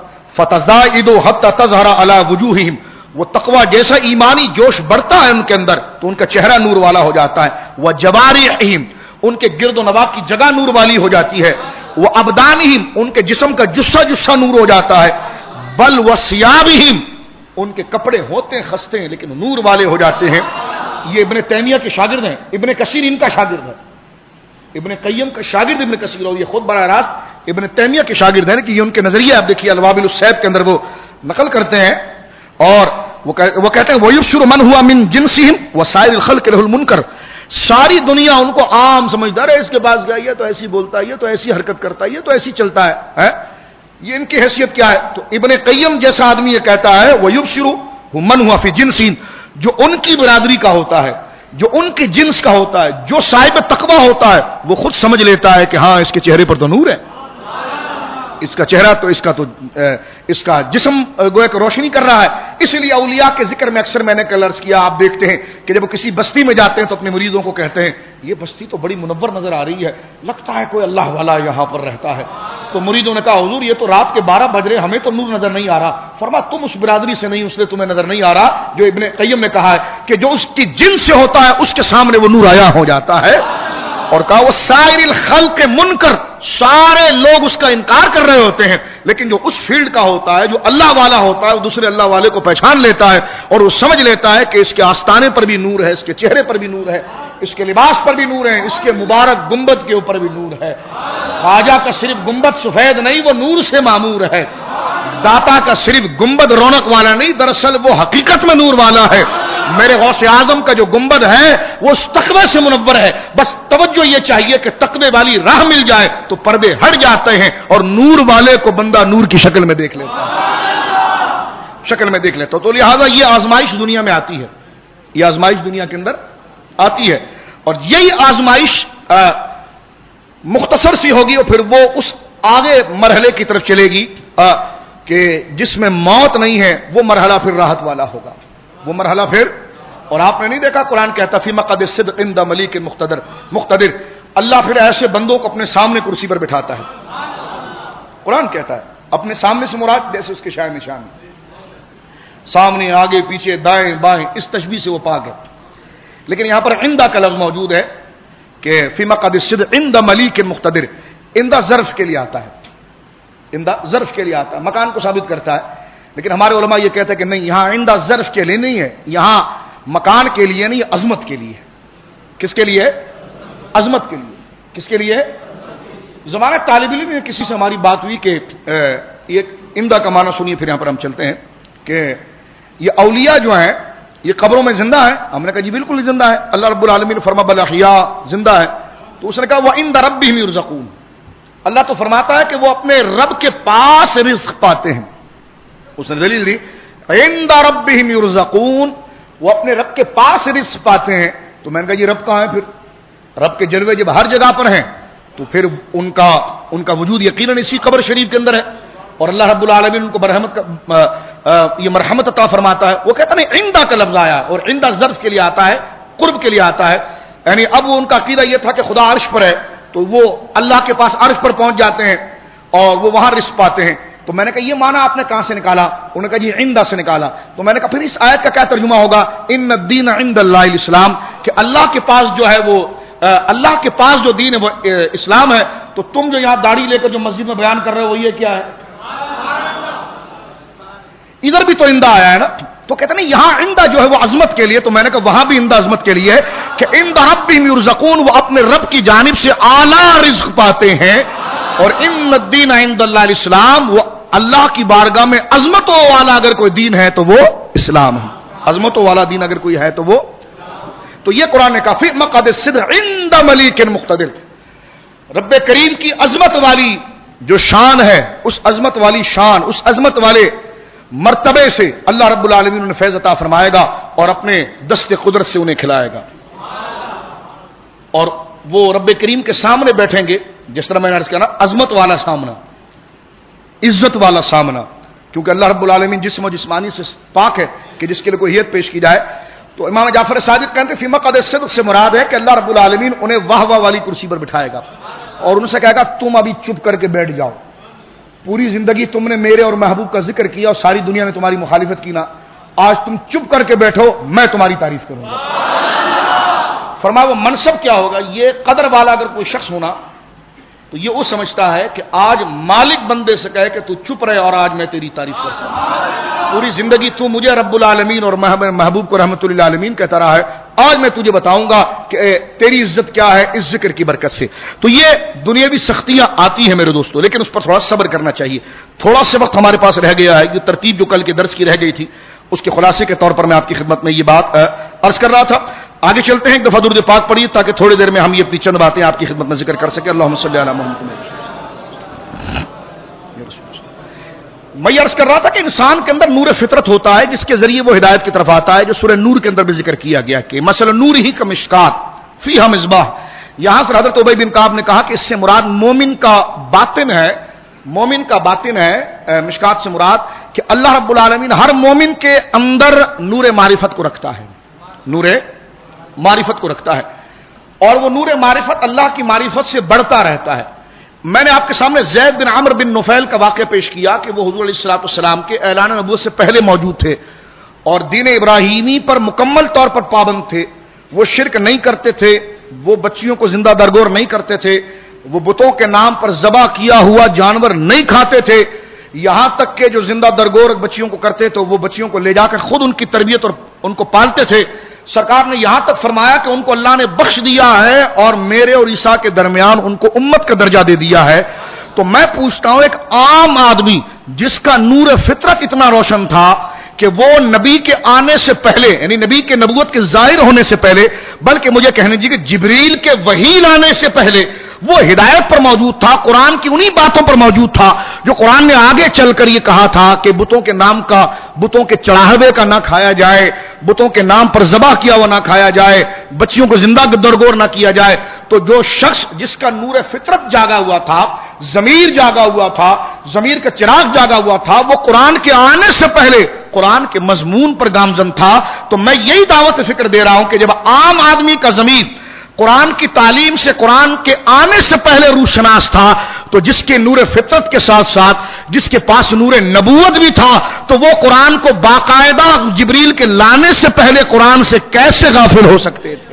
Speaker 1: فتزائد حتی تظہر علی وجوہہم, وہ تقوی جیسا ایمانی جوش بڑھتا ہے ان کے اندر تو ان کا چہرہ نور والا ہو جاتا ہے. وجوارحہم, ان کے گرد و نواح کی جگہ نور والی ہو جاتی ہے. وابدانہم, ان کے جسم کا جسہ جسہ نور ہو جاتا ہے. بل وثیابہم, ان کے کپڑے ہوتے ہیں خستے ہیں لیکن نور والے ہو جاتے ہیں. یہ ابن تیمیہ کے شاگرد ہیں, ابن کثیر ان کا شاگرد ہے. ابن قیم کا شاگرد ابن کثیر, اور یہ خود براہ راست ابن تیمیہ کے شاگرد ہیں کہ یہ ان کے نظریے آپ دیکھیے الوابل السیف کے اندر وہ نقل کرتے ہیں. اور وہ کہتے ہیں وَيُبْصِرُ مَنْ هُوَ مِنْ جِنْسِهِمْ وَسَائِرِ الْخَلْقِ لَهُ الْمُنْكَرُ, ساری دنیا ان کو عام سمجھدار ہے, اس کے پاس گیا یہ تو ایسی بولتا ہے, یہ تو ایسی حرکت کرتا ہے, یہ تو ایسی چلتا ہے, یہ ان کی حیثیت کیا ہے. تو ابن قیم جیسا آدمی یہ کہتا ہے وَيُبْصِرُ مَنْ هُوَ فِي جِنْسٍ, جو ان کی برادری کا ہوتا ہے, جو ان کی جنس کا ہوتا ہے, جو صاحب تقوی ہوتا ہے, وہ خود سمجھ لیتا ہے کہ ہاں اس کے چہرے پر تو نور ہے, اس کا چہرہ تو اس کا تو اس کا جسم گویا کہ روشنی کر رہا ہے. اس لیے اولیاء کے ذکر میں اکثر میں نے کل عرض کیا, آپ دیکھتے ہیں کہ جب وہ کسی بستی میں جاتے ہیں تو اپنے مریدوں کو کہتے ہیں یہ بستی تو بڑی منور نظر آ رہی ہے, لگتا ہے کوئی اللہ والا یہاں پر رہتا ہے. تو مریدوں نے کہا حضور یہ تو رات کے بارہ بج رہے, ہمیں تو نور نظر نہیں آ رہا. فرما تم اس برادری سے نہیں, اس لیے تمہیں نظر نہیں آ رہا. جو ابن قیم نے کہا ہے کہ جو اس کی جنس سے ہوتا ہے اس کے سامنے وہ نور آیا ہو جاتا ہے. اور کہا وہ سائر الخلق منکر, سارے لوگ اس کا انکار کر رہے ہوتے ہیں, لیکن جو اس فیلڈ کا ہوتا ہے, جو اللہ والا ہوتا ہے, وہ دوسرے اللہ والے کو پہچان لیتا ہے اور وہ سمجھ لیتا ہے کہ اس کے آستانے پر بھی نور ہے, اس کے چہرے پر بھی نور ہے, اس کے لباس پر بھی نور ہے, اس کے مبارک گنبد کے اوپر بھی نور ہے. خواجہ کا صرف گنبد سفید نہیں, وہ نور سے معمور ہے. داتا کا صرف گنبد رونق والا نہیں, دراصل وہ حقیقت میں نور والا ہے. میرے غوث اعظم کا جو گنبد ہے وہ اس تقوی سے منور ہے. بس توجہ یہ چاہیے کہ تقوی والی راہ مل جائے تو پردے ہٹ جاتے ہیں اور نور والے کو بندہ نور کی شکل میں دیکھ لیتا ہے, شکل میں دیکھ لیتا. تو لہذا یہ آزمائش دنیا میں آتی ہے, یہ آزمائش دنیا کے اندر آتی ہے. اور یہی آزمائش مختصر سی ہوگی اور پھر وہ اس آگے مرحلے کی طرف چلے گی کہ جس میں موت نہیں ہے, وہ مرحلہ پھر راحت والا ہوگا, وہ مرحلہ پھر. اور آپ نے نہیں دیکھا قرآن کہتا فی مقعد صدق عند ملیک مقتدر مقتدر, اللہ پھر ایسے بندوں کو اپنے سامنے کرسی پر بٹھاتا ہے. قرآن کہتا ہے اپنے سامنے سے مراد جیسے اس کے شاہ نشان, سامنے آگے پیچھے دائیں بائیں, اس تشبیہ سے وہ پاک ہے. لیکن یہاں پر عندہ کا لفظ موجود ہے کہ فی مقعد صدق عند ملیک مقتدر, عندہ ظرف کے لیے آتا ہے, عندہ ظرف کے لیے آتا ہے, مکان کو ثابت کرتا ہے. لیکن ہمارے علماء یہ کہتے ہیں کہ نہیں, یہاں عندہ ظرف کے لیے نہیں ہے, یہاں مکان کے لیے نہیں, عظمت کے لیے. کس کے لیے؟ عظمت کے لیے. کس کے لیے؟ زمانہ طالب علم میں کسی سے ہماری بات ہوئی کہ ایک عمدہ کا معنی سنیے, پھر یہاں پر ہم چلتے ہیں کہ یہ اولیاء جو ہیں یہ قبروں میں زندہ ہیں. ہم نے کہا جی بالکل زندہ ہے, اللہ رب العالمین فرما بل احیاء, زندہ ہے. تو اس نے کہا وہ عند ربہم یرزقون, اللہ تو فرماتا ہے کہ وہ اپنے رب کے پاس رزق پاتے ہیں. اس نے دلیل دی عند ربہم یرزقون, وہ اپنے رب کے پاس رزق پاتے ہیں. تو میں نے کہا یہ رب کہاں ہے؟ پھر رب کے جلوے جب ہر جگہ پر ہیں تو پھر ان کا ان کا وجود یقیناً اسی قبر شریف کے اندر ہے. اور اللہ رب العالمین ان کو مرحمت یہ مرحمت عطا فرماتا ہے. وہ کہتا نہیں عندہ کا لفظ آیا, اور عندہ ظرف کے لیے آتا ہے, قرب کے لیے آتا ہے. یعنی اب وہ ان کا عقیدہ یہ تھا کہ خدا عرش پر ہے, تو وہ اللہ کے پاس عرش پر پہنچ جاتے ہیں اور وہ وہاں رزق پاتے ہیں. تو میں نے کہا یہ معنی آپ نے کہاں سے نکالا؟ انہوں نے کہا جی عندہ سے نکالا. تو میں نے کہا پھر اس آیت کا کیا ترجمہ ہوگا؟ ان الدین عند اللہ الاسلام, کہ اللہ کے پاس جو ہے وہ اللہ کے پاس جو دین ہے وہ اسلام ہے. تو تم جو یہاں داڑھی لے کر جو مسجد میں بیان کر رہے ہو وہ یہ کیا ہے؟ ادھر بھی تو عندہ آیا ہے نا. تو کہتے نہیں یہاں عندہ جو ہے وہ عظمت کے لیے. تو میں نے کہا وہاں بھی عندہ عظمت کے لیے ہے کہ عند ربہم یرزقون, وہ اپنے رب کی جانب سے اعلیٰ رزق پاتے ہیں. اور ان الدین عند اللہ الاسلام, وہ اللہ کی بارگاہ میں عظمتوں والا اگر کوئی دین ہے تو وہ اسلام ہے. عظمتوں والا دین اگر کوئی ہے تو وہ. تو یہ قرآن نے کہا فی مقعد صدق عند ملیک مقتدر, رب کریم کی عظمت والی جو شان ہے اس عظمت والی شان، اس عظمت والے مرتبے سے اللہ رب العالمین انہیں فیض عطا فرمائے گا اور اپنے دست قدرت سے انہیں کھلائے گا، اور وہ رب کریم کے سامنے بیٹھیں گے، جس طرح میں نے عرض کیا نا، عظمت والا سامنا، عزت والا سامنا، کیونکہ اللہ رب العالمین جسم و جسمانی سے پاک ہے کہ جس کے لیے کوئی ہیت پیش کی جائے. تو امام جعفر صادق کہتے ہیں فی مقعد صدق سے مراد ہے کہ اللہ رب العالمین انہیں واہ واہ والی کرسی پر بٹھائے گا اور ان سے کہے گا تم ابھی چپ کر کے بیٹھ جاؤ، پوری زندگی تم نے میرے اور محبوب کا ذکر کیا اور ساری دنیا نے تمہاری مخالفت کی نا، آج تم چپ کر کے بیٹھو، میں تمہاری تعریف کروں گا. فرمایا وہ منصب کیا ہوگا، یہ قدر والا اگر کوئی شخص ہونا تو یہ وہ سمجھتا ہے کہ آج مالک بندے سے کہے کہ تو چپ رہے اور آج میں تیری تعریف کرتا ہوں، پوری زندگی تو مجھے رب العالمین اور محبوب کو رحمت للعالمین کہتا رہا ہے، آج میں تجھے بتاؤں گا کہ تیری عزت کیا ہے اس ذکر کی برکت سے. تو یہ دنیاوی سختیاں آتی ہیں میرے دوستوں، لیکن اس پر تھوڑا صبر کرنا چاہیے. تھوڑا سے وقت ہمارے پاس رہ گیا ہے، یہ ترتیب جو کل کے درس کی رہ گئی تھی اس کے خلاصے کے طور پر میں آپ کی خدمت میں یہ بات عرض کر رہا تھا. آگے چلتے ہیں، ایک دفعہ درود پاک پڑھیے تاکہ تھوڑی دیر میں ہم یہ اپنی چند باتیں آپ کی خدمت میں ذکر کر سکیں. اللہم صلی علی محمد. میں یہ عرض کر رہا تھا کہ انسان کے اندر نور فطرت ہوتا ہے جس کے ذریعے وہ ہدایت کی طرف آتا ہے، جو سورہ نور کے اندر بھی ذکر کیا گیا کہ مثلا نور ہی کا مشکات فیہا مصباح. یہاں سے حضرت ابی بن کعب نے کہا کہ اس سے مراد مومن کا باطن ہے، مومن کا باطن ہے. مشکات سے مراد کہ اللہ رب العالمین ہر مومن کے اندر نور معرفت کو رکھتا ہے، نور معرفت کو رکھتا ہے، اور وہ نور معرفت اللہ کی معرفت سے بڑھتا رہتا ہے. میں نے آپ کے سامنے زید بن عمرو بن نفیل کا واقعہ پیش کیا کہ وہ حضور علیہ الصلوۃ والسلام کے اعلان نبوت سے پہلے موجود تھے اور دین ابراہیمی پر مکمل طور پر پابند تھے. وہ شرک نہیں کرتے تھے، وہ بچیوں کو زندہ درگور نہیں کرتے تھے، وہ بتوں کے نام پر ذبح کیا ہوا جانور نہیں کھاتے تھے، یہاں تک کہ جو زندہ درگور بچیوں کو کرتے تو وہ بچیوں کو لے جا کر خود ان کی تربیت اور ان کو پالتے تھے. سرکار نے یہاں تک فرمایا کہ ان کو اللہ نے بخش دیا ہے اور میرے اور عیسیٰ کے درمیان ان کو امت کا درجہ دے دیا ہے. تو میں پوچھتا ہوں ایک عام آدمی جس کا نور فطرت اتنا روشن تھا کہ وہ نبی کے آنے سے پہلے، یعنی نبی کے نبوت کے ظاہر ہونے سے پہلے، بلکہ مجھے کہنے جی کہ جبریل کے وحی لانے سے پہلے وہ ہدایت پر موجود تھا، قرآن کی انہی باتوں پر موجود تھا جو قرآن نے آگے چل کر یہ کہا تھا کہ بتوں کے نام کا، بتوں کے چڑھاوے کا نہ کھایا جائے، بتوں کے نام پر ذبح کیا ہوا نہ کھایا جائے، بچیوں کو زندہ درگور نہ کیا جائے. تو جو شخص جس کا نور فطرت جاگا ہوا تھا، ضمیر جاگا ہوا تھا، ضمیر کا چراغ جاگا ہوا تھا، وہ قرآن کے آنے سے پہلے قرآن کے مضمون پر گامزن تھا. تو میں یہی دعوت فکر دے رہا ہوں کہ جب عام آدمی کا ضمیر قرآن کی تعلیم سے، قرآن کے آنے سے پہلے روشناس تھا، تو جس کے نور فطرت کے ساتھ ساتھ جس کے پاس نور نبوت بھی تھا تو وہ قرآن کو باقاعدہ جبریل کے لانے سے پہلے قرآن سے کیسے غافل ہو سکتے تھے.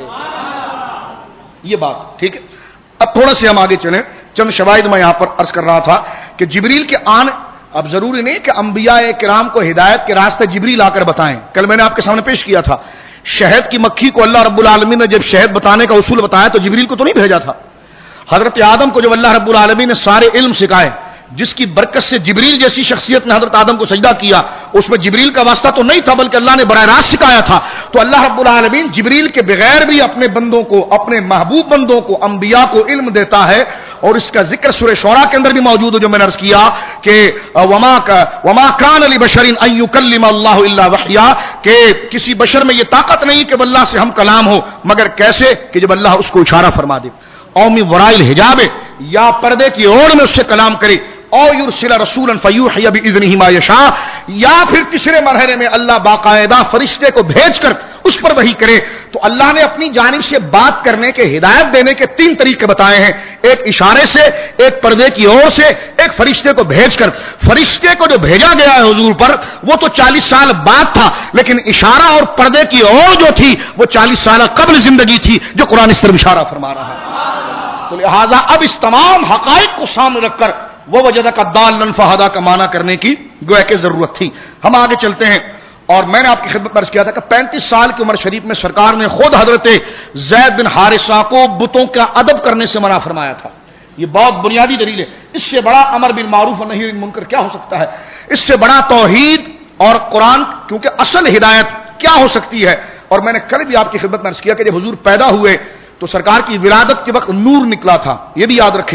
Speaker 1: یہ بات ٹھیک ہے. اب تھوڑا سے ہم آگے چلیں. چند شواہد میں یہاں پر عرض کر رہا تھا کہ جبریل کے آنے، اب ضروری نہیں کہ انبیاء کرام کو ہدایت کے راستے جبریل آ کر بتائیں. کل میں نے آپ کے سامنے پیش کیا تھا شہد کی مکھی کو اللہ رب العالمین نے جب شہد بتانے کا اصول بتایا تو جبریل کو تو نہیں بھیجا تھا. حضرت آدم کو جب اللہ رب العالمین نے سارے علم سکھائے، جس کی برکت سے جبریل جیسی شخصیت نے حضرت آدم کو سجدہ کیا، اس میں جبریل کا واسطہ تو نہیں تھا بلکہ اللہ نے براہ راست سکھایا تھا. تو اللہ رب العالمین جبریل کے بغیر بھی اپنے بندوں کو، اپنے محبوب بندوں کو، انبیاء کو علم دیتا ہے، اور اس کا ذکر سورہ شعراء کے اندر بھی موجود ہے جو میں نے عرض کیا کہ وما وما کان لبشر ان یکلم اللہ الا وحیا، کہ کسی بشر میں یہ طاقت نہیں کہ اللہ سے ہم کلام ہو مگر کیسے کہ جب اللہ اس کو اشارہ فرما دے، او من وراء الحجاب، یا پردے کی اوڑ میں اس سے کلام کرے، او یرسل رسولا فیوحی باذنہ ما یشاء، یا پھر تیسرے مرحلے میں اللہ باقاعدہ فرشتے کو بھیج کر اس پر وحی کرے. تو اللہ نے اپنی جانب سے بات کرنے کے، ہدایت دینے کے تین طریقے بتائے ہیں، ایک اشارے سے، ایک پردے کی اوڑ سے، ایک فرشتے کو بھیج کر. فرشتے کو جو بھیجا گیا ہے حضور پر وہ تو چالیس سال بعد تھا، لیکن اشارہ اور پردے کی اوڑ جو تھی وہ چالیس سال قبل زندگی تھی جو قرآن اس طرف اشارہ فرما رہا ہے. تو لہذا اب اس تمام حقائق کو سامنے رکھ کر وہ وجدہ کا دالن فہدا کا معنی کرنے کی گویا کہ ضرورت تھی. ہم آگے چلتے ہیں، اور میں نے آپ کی خدمت میں عرض کیا تھا کہ پینتیس سال کی عمر شریف میں سرکار نے خود حضرت زید بن حارثہ کو بتوں کا ادب کرنے سے منع فرمایا تھا. یہ بہت بنیادی دلیل ہے. اس سے بڑا امر بالمعروف و نہی عن المنکر کیا ہو سکتا ہے؟ اس سے بڑا توحید اور قرآن، کیونکہ اصل ہدایت کیا ہو سکتی ہے. اور میں نے کل بھی آپ کی خدمت میں عرض کیا کہ جب حضور پیدا ہوئے تو سرکار کی ولادت کے وقت نور نکلا تھا، یہ بھی یاد رکھیں.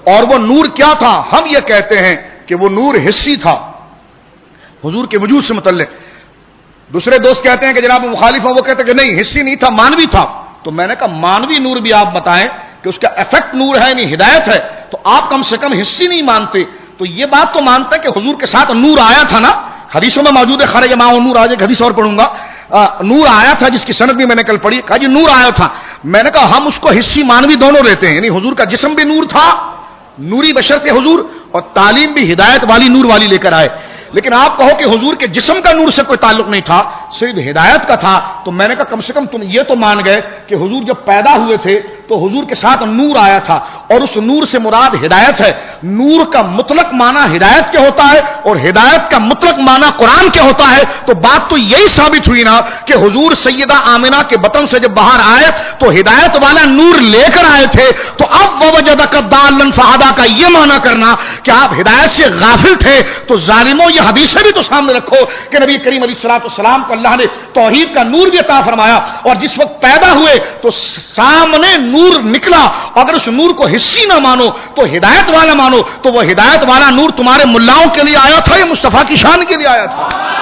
Speaker 1: اور وہ نور کیا تھا؟ ہم یہ کہتے ہیں کہ وہ نور حسی تھا حضور کے وجود سے متعلق. دوسرے دوست کہتے ہیں کہ جناب مخالف ہیں، وہ کہتے ہیں کہ نہیں حسی نہیں تھا، مانوی تھا. تو میں نے کہا مانوی نور بھی آپ بتائیں کہ اس کا افیکٹ نور ہے یعنی ہدایت ہے، تو آپ کم سے کم حسی نہیں مانتے. تو یہ بات تو مانتے ہیں کہ حضور کے ساتھ نور آیا تھا نا، حدیثوں میں موجود ہے، خرج معہ نور، آج ایک حدیث اور پڑھوں گا، نور آیا تھا جس کی سند بھی میں نے کل پڑھی. کہا جی نور آیا تھا. میں نے کہا ہم اس کو حسی مانوی دونوں لیتے ہیں، یعنی حضور کا جسم بھی نور تھا، نوری بشر تھے حضور، اور تعلیم بھی ہدایت والی نور والی لے کر آئے. لیکن آپ کہو کہ حضور کے جسم کا نور سے کوئی تعلق نہیں تھا، صرف ہدایت کا تھا. تو میں نے کہا کم سے کم تم یہ تو مان گئے کہ حضور جب پیدا ہوئے تھے تو حضور کے ساتھ نور آیا تھا، اور اس نور سے مراد ہدایت ہے. نور کا مطلق معنی ہدایت کیا ہوتا ہے اور ہدایت کا مطلق معنی قرآن کیا ہوتا ہے. تو بات تو یہی ثابت ہوئی نا کہ حضور سیدہ آمنہ کے بطن سے جب باہر آئے تو ہدایت والا نور لے کر آئے تھے. تو اب ووجدک ضالا فہدی کا یہ معنی کرنا کہ آپ ہدایت سے غافل تھے، تو ظالموں یہ حدیثیں بھی تو سامنے رکھو کہ نبی کریم علیہ الصلوۃ والسلام کو اللہ نے توحید کا نور بھی عطا فرمایا، اور جس وقت پیدا ہوئے تو سامنے نور نکلا. اگر اس نور کو حسی نہ مانو تو ہدایت والا مانو، تو وہ ہدایت والا نور تمہارے ملاؤں کے لیے آیا تھا یا مصطفیٰ کی شان کے لیے آیا تھا؟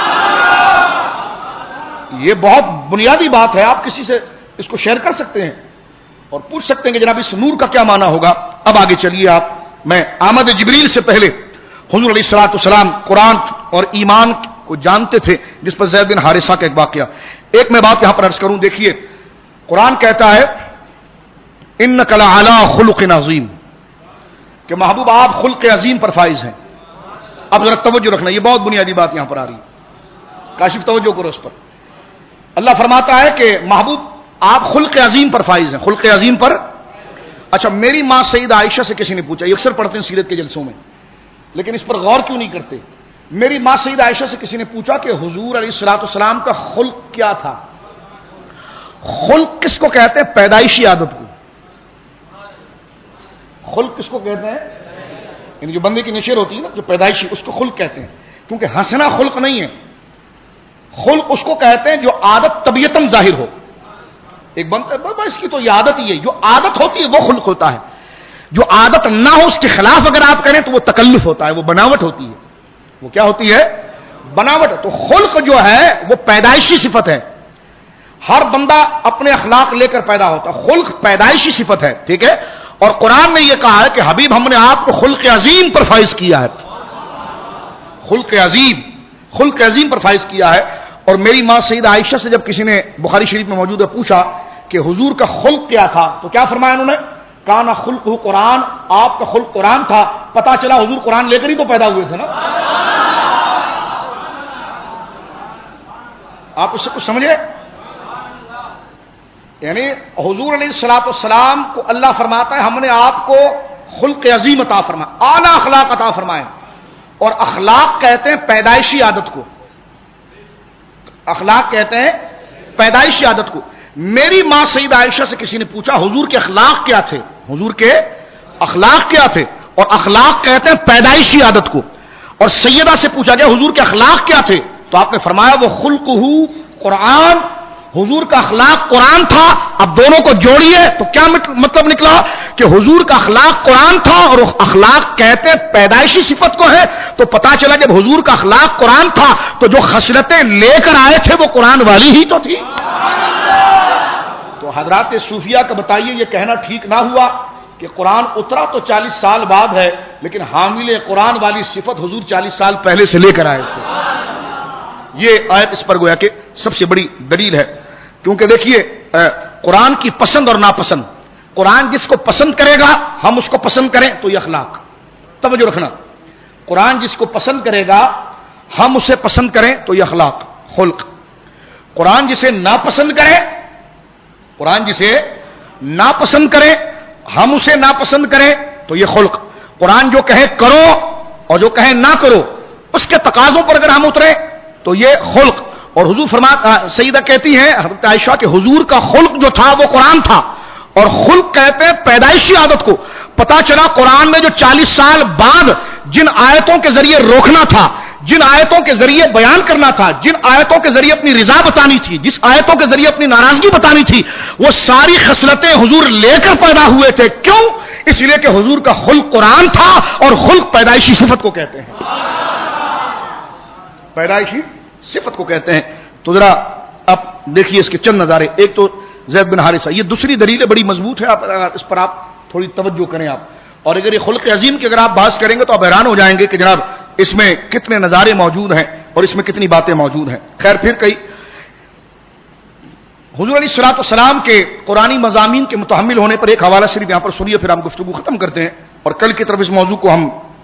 Speaker 1: یہ بہت بنیادی بات ہے، آپ کسی سے اس کو شیئر کر سکتے ہیں اور پوچھ سکتے ہیں کہ جناب اس نور کا کیا معنی ہوگا. اب آگے چلیے آپ. میں آمد جبریل سے پہلے حضور علیہ الصلوۃ والسلام قرآن اور ایمان کو جانتے تھے، جس پر زید بن حارثہ کا ایک واقعہ. ایک میں بات یہاں پر عرض کروں. دیکھیے قرآن کہتا ہے انک لعلی خلق عظیم، کہ محبوب آپ خلق عظیم پر فائز ہیں. اب ذرا توجہ رکھنا، یہ بہت بنیادی بات یہاں پر آ رہی ہے، کاشف توجہ کرو اس پر. اللہ فرماتا ہے کہ محبوب آپ خلق عظیم پر فائز ہیں. خلق عظیم پر، اچھا میری ماں سیدہ عائشہ سے کسی نے پوچھا، یہ اکثر پڑھتے ہیں سیرت کے جلسوں میں لیکن اس پر غور کیوں نہیں کرتے. میری ماں سیدہ عائشہ سے کسی نے پوچھا کہ حضور علیہ الصلوۃ والسلام کا خلق کیا تھا؟ خلق کس کو کہتے ہیں؟ پیدائشی عادت کو. خلق کس کو کہتے ہیں؟ یعنی جو بندے کی نشر ہوتی ہے نا، جو پیدائشی، اس کو خلق کہتے ہیں. کیونکہ ہنسنا خلق نہیں ہے، خلق اس کو کہتے ہیں جو عادت طبیعتاً ظاہر ہو. ایک بندہ اس کی تو یہ عادت ہی ہے، جو عادت ہوتی ہے وہ خلق ہوتا ہے. جو عادت نہ ہو اس کے خلاف اگر آپ کریں تو وہ تکلف ہوتا ہے، وہ بناوٹ ہوتی ہے. وہ کیا ہوتی ہے؟ بناوٹ. تو خلق جو ہے وہ پیدائشی صفت ہے. ہر بندہ اپنے اخلاق لے کر پیدا ہوتا ہے، خلق پیدائشی صفت ہے. ٹھیک ہے. اور قرآن نے یہ کہا ہے کہ حبیب ہم نے آپ کو خلق عظیم پر فائز کیا ہے. خلق عظیم، خلق عظیم پر فائز کیا ہے. اور میری ماں سیدہ عائشہ سے جب کسی نے بخاری شریف میں موجود ہے پوچھا کہ حضور کا خلق کیا تھا تو کیا فرمایا انہوں نے؟ کانا خلق قرآن، آپ کا خلق قرآن تھا. پتا چلا حضور قرآن لے کر ہی تو پیدا ہوئے تھے نا. آپ اس سے کچھ سمجھے؟ یعنی حضور علیہ الصلوۃ والسلام کو اللہ فرماتا ہے ہم نے آپ کو خلق عظیم عطا فرمایا، اعلیٰ اخلاق عطا فرمائے. اور اخلاق کہتے ہیں پیدائشی عادت کو. اخلاق کہتے ہیں پیدائشی عادت کو. میری ماں سیدہ عائشہ سے کسی نے پوچھا حضور کے اخلاق کیا تھے؟ حضور کے اخلاق کیا تھے؟ اور اخلاق کہتے ہیں پیدائشی عادت کو. اور سیدہ سے پوچھا گیا حضور کے اخلاق کیا تھے؟ تو آپ نے فرمایا وہ خلقہ قرآن، حضور کا اخلاق قرآن تھا. اب دونوں کو جوڑیے تو کیا مطلب نکلا کہ حضور کا اخلاق قرآن تھا اور اخلاق کہتے ہیں پیدائشی صفت کو ہے. تو پتا چلا جب حضور کا اخلاق قرآن تھا تو جو خصلتیں لے کر آئے تھے وہ قرآن والی ہی تو تھی. تو حضرات صوفیہ کا بتائیے یہ کہنا ٹھیک نہ ہوا کہ قرآن اترا تو چالیس سال بعد ہے لیکن حامل قرآن والی صفت حضور چالیس سال پہلے سے لے کر آئے تھے. یہ آیت اس پر گویا کہ سب سے بڑی دلیل ہے. کیونکہ دیکھیے قرآن کی پسند اور ناپسند، قرآن جس کو پسند کرے گا ہم اس کو پسند کریں تو یہ اخلاق. توجہ رکھنا، قرآن جس کو پسند کرے گا ہم اسے پسند کریں تو یہ اخلاق خلق. قرآن جسے ناپسند کرے، قرآن جسے ناپسند کرے ہم اسے ناپسند کریں تو یہ خلق. قرآن جو کہے کرو اور جو کہے نہ کرو اس کے تقاضوں پر اگر ہم اترے تو یہ خلق. اور حضور فرما سیدہ کہتی ہیں حضرت عائشہ کہ حضور کا خلق جو تھا وہ قرآن تھا. اور خلق کہتے ہیں پیدائشی عادت کو. پتا چلا قرآن میں جو چالیس سال بعد جن آیتوں کے ذریعے روکنا تھا، جن آیتوں کے ذریعے بیان کرنا تھا، جن آیتوں کے ذریعے اپنی رضا بتانی تھی، جس آیتوں کے ذریعے اپنی ناراضگی بتانی تھی، وہ ساری خصلتیں حضور لے کر پیدا ہوئے تھے. کیوں؟ اس لیے کہ حضور کا خلق قرآن تھا، اور خلق پیدائشی صفت کو کہتے ہیں، پیدائشی صفت کو کہتے ہیں۔ تو ذرا اب دیکھیے اس کے چند نظارے۔ ایک تو زید بن حارثہ، یہ دوسری دلیل بڑی مضبوط ہے، آپ اس پر آپ تھوڑی توجہ کریں آپ، اور اگر یہ خلق عظیم کی اگر آپ بحث کریں گے تو آپ حیران ہو جائیں گے کہ جناب اس میں کتنے نظارے موجود ہیں اور اس میں کتنی باتیں موجود ہیں۔ خیر پھر کئی حضور علیہ الصلوۃ والسلام کے قرآنی مضامین کے متحمل ہونے پر ایک حوالہ صرف یہاں پر سنیے، پھر ہم گفتگو ختم کرتے ہیں اور کل کی طرف اس موضوع کو ہم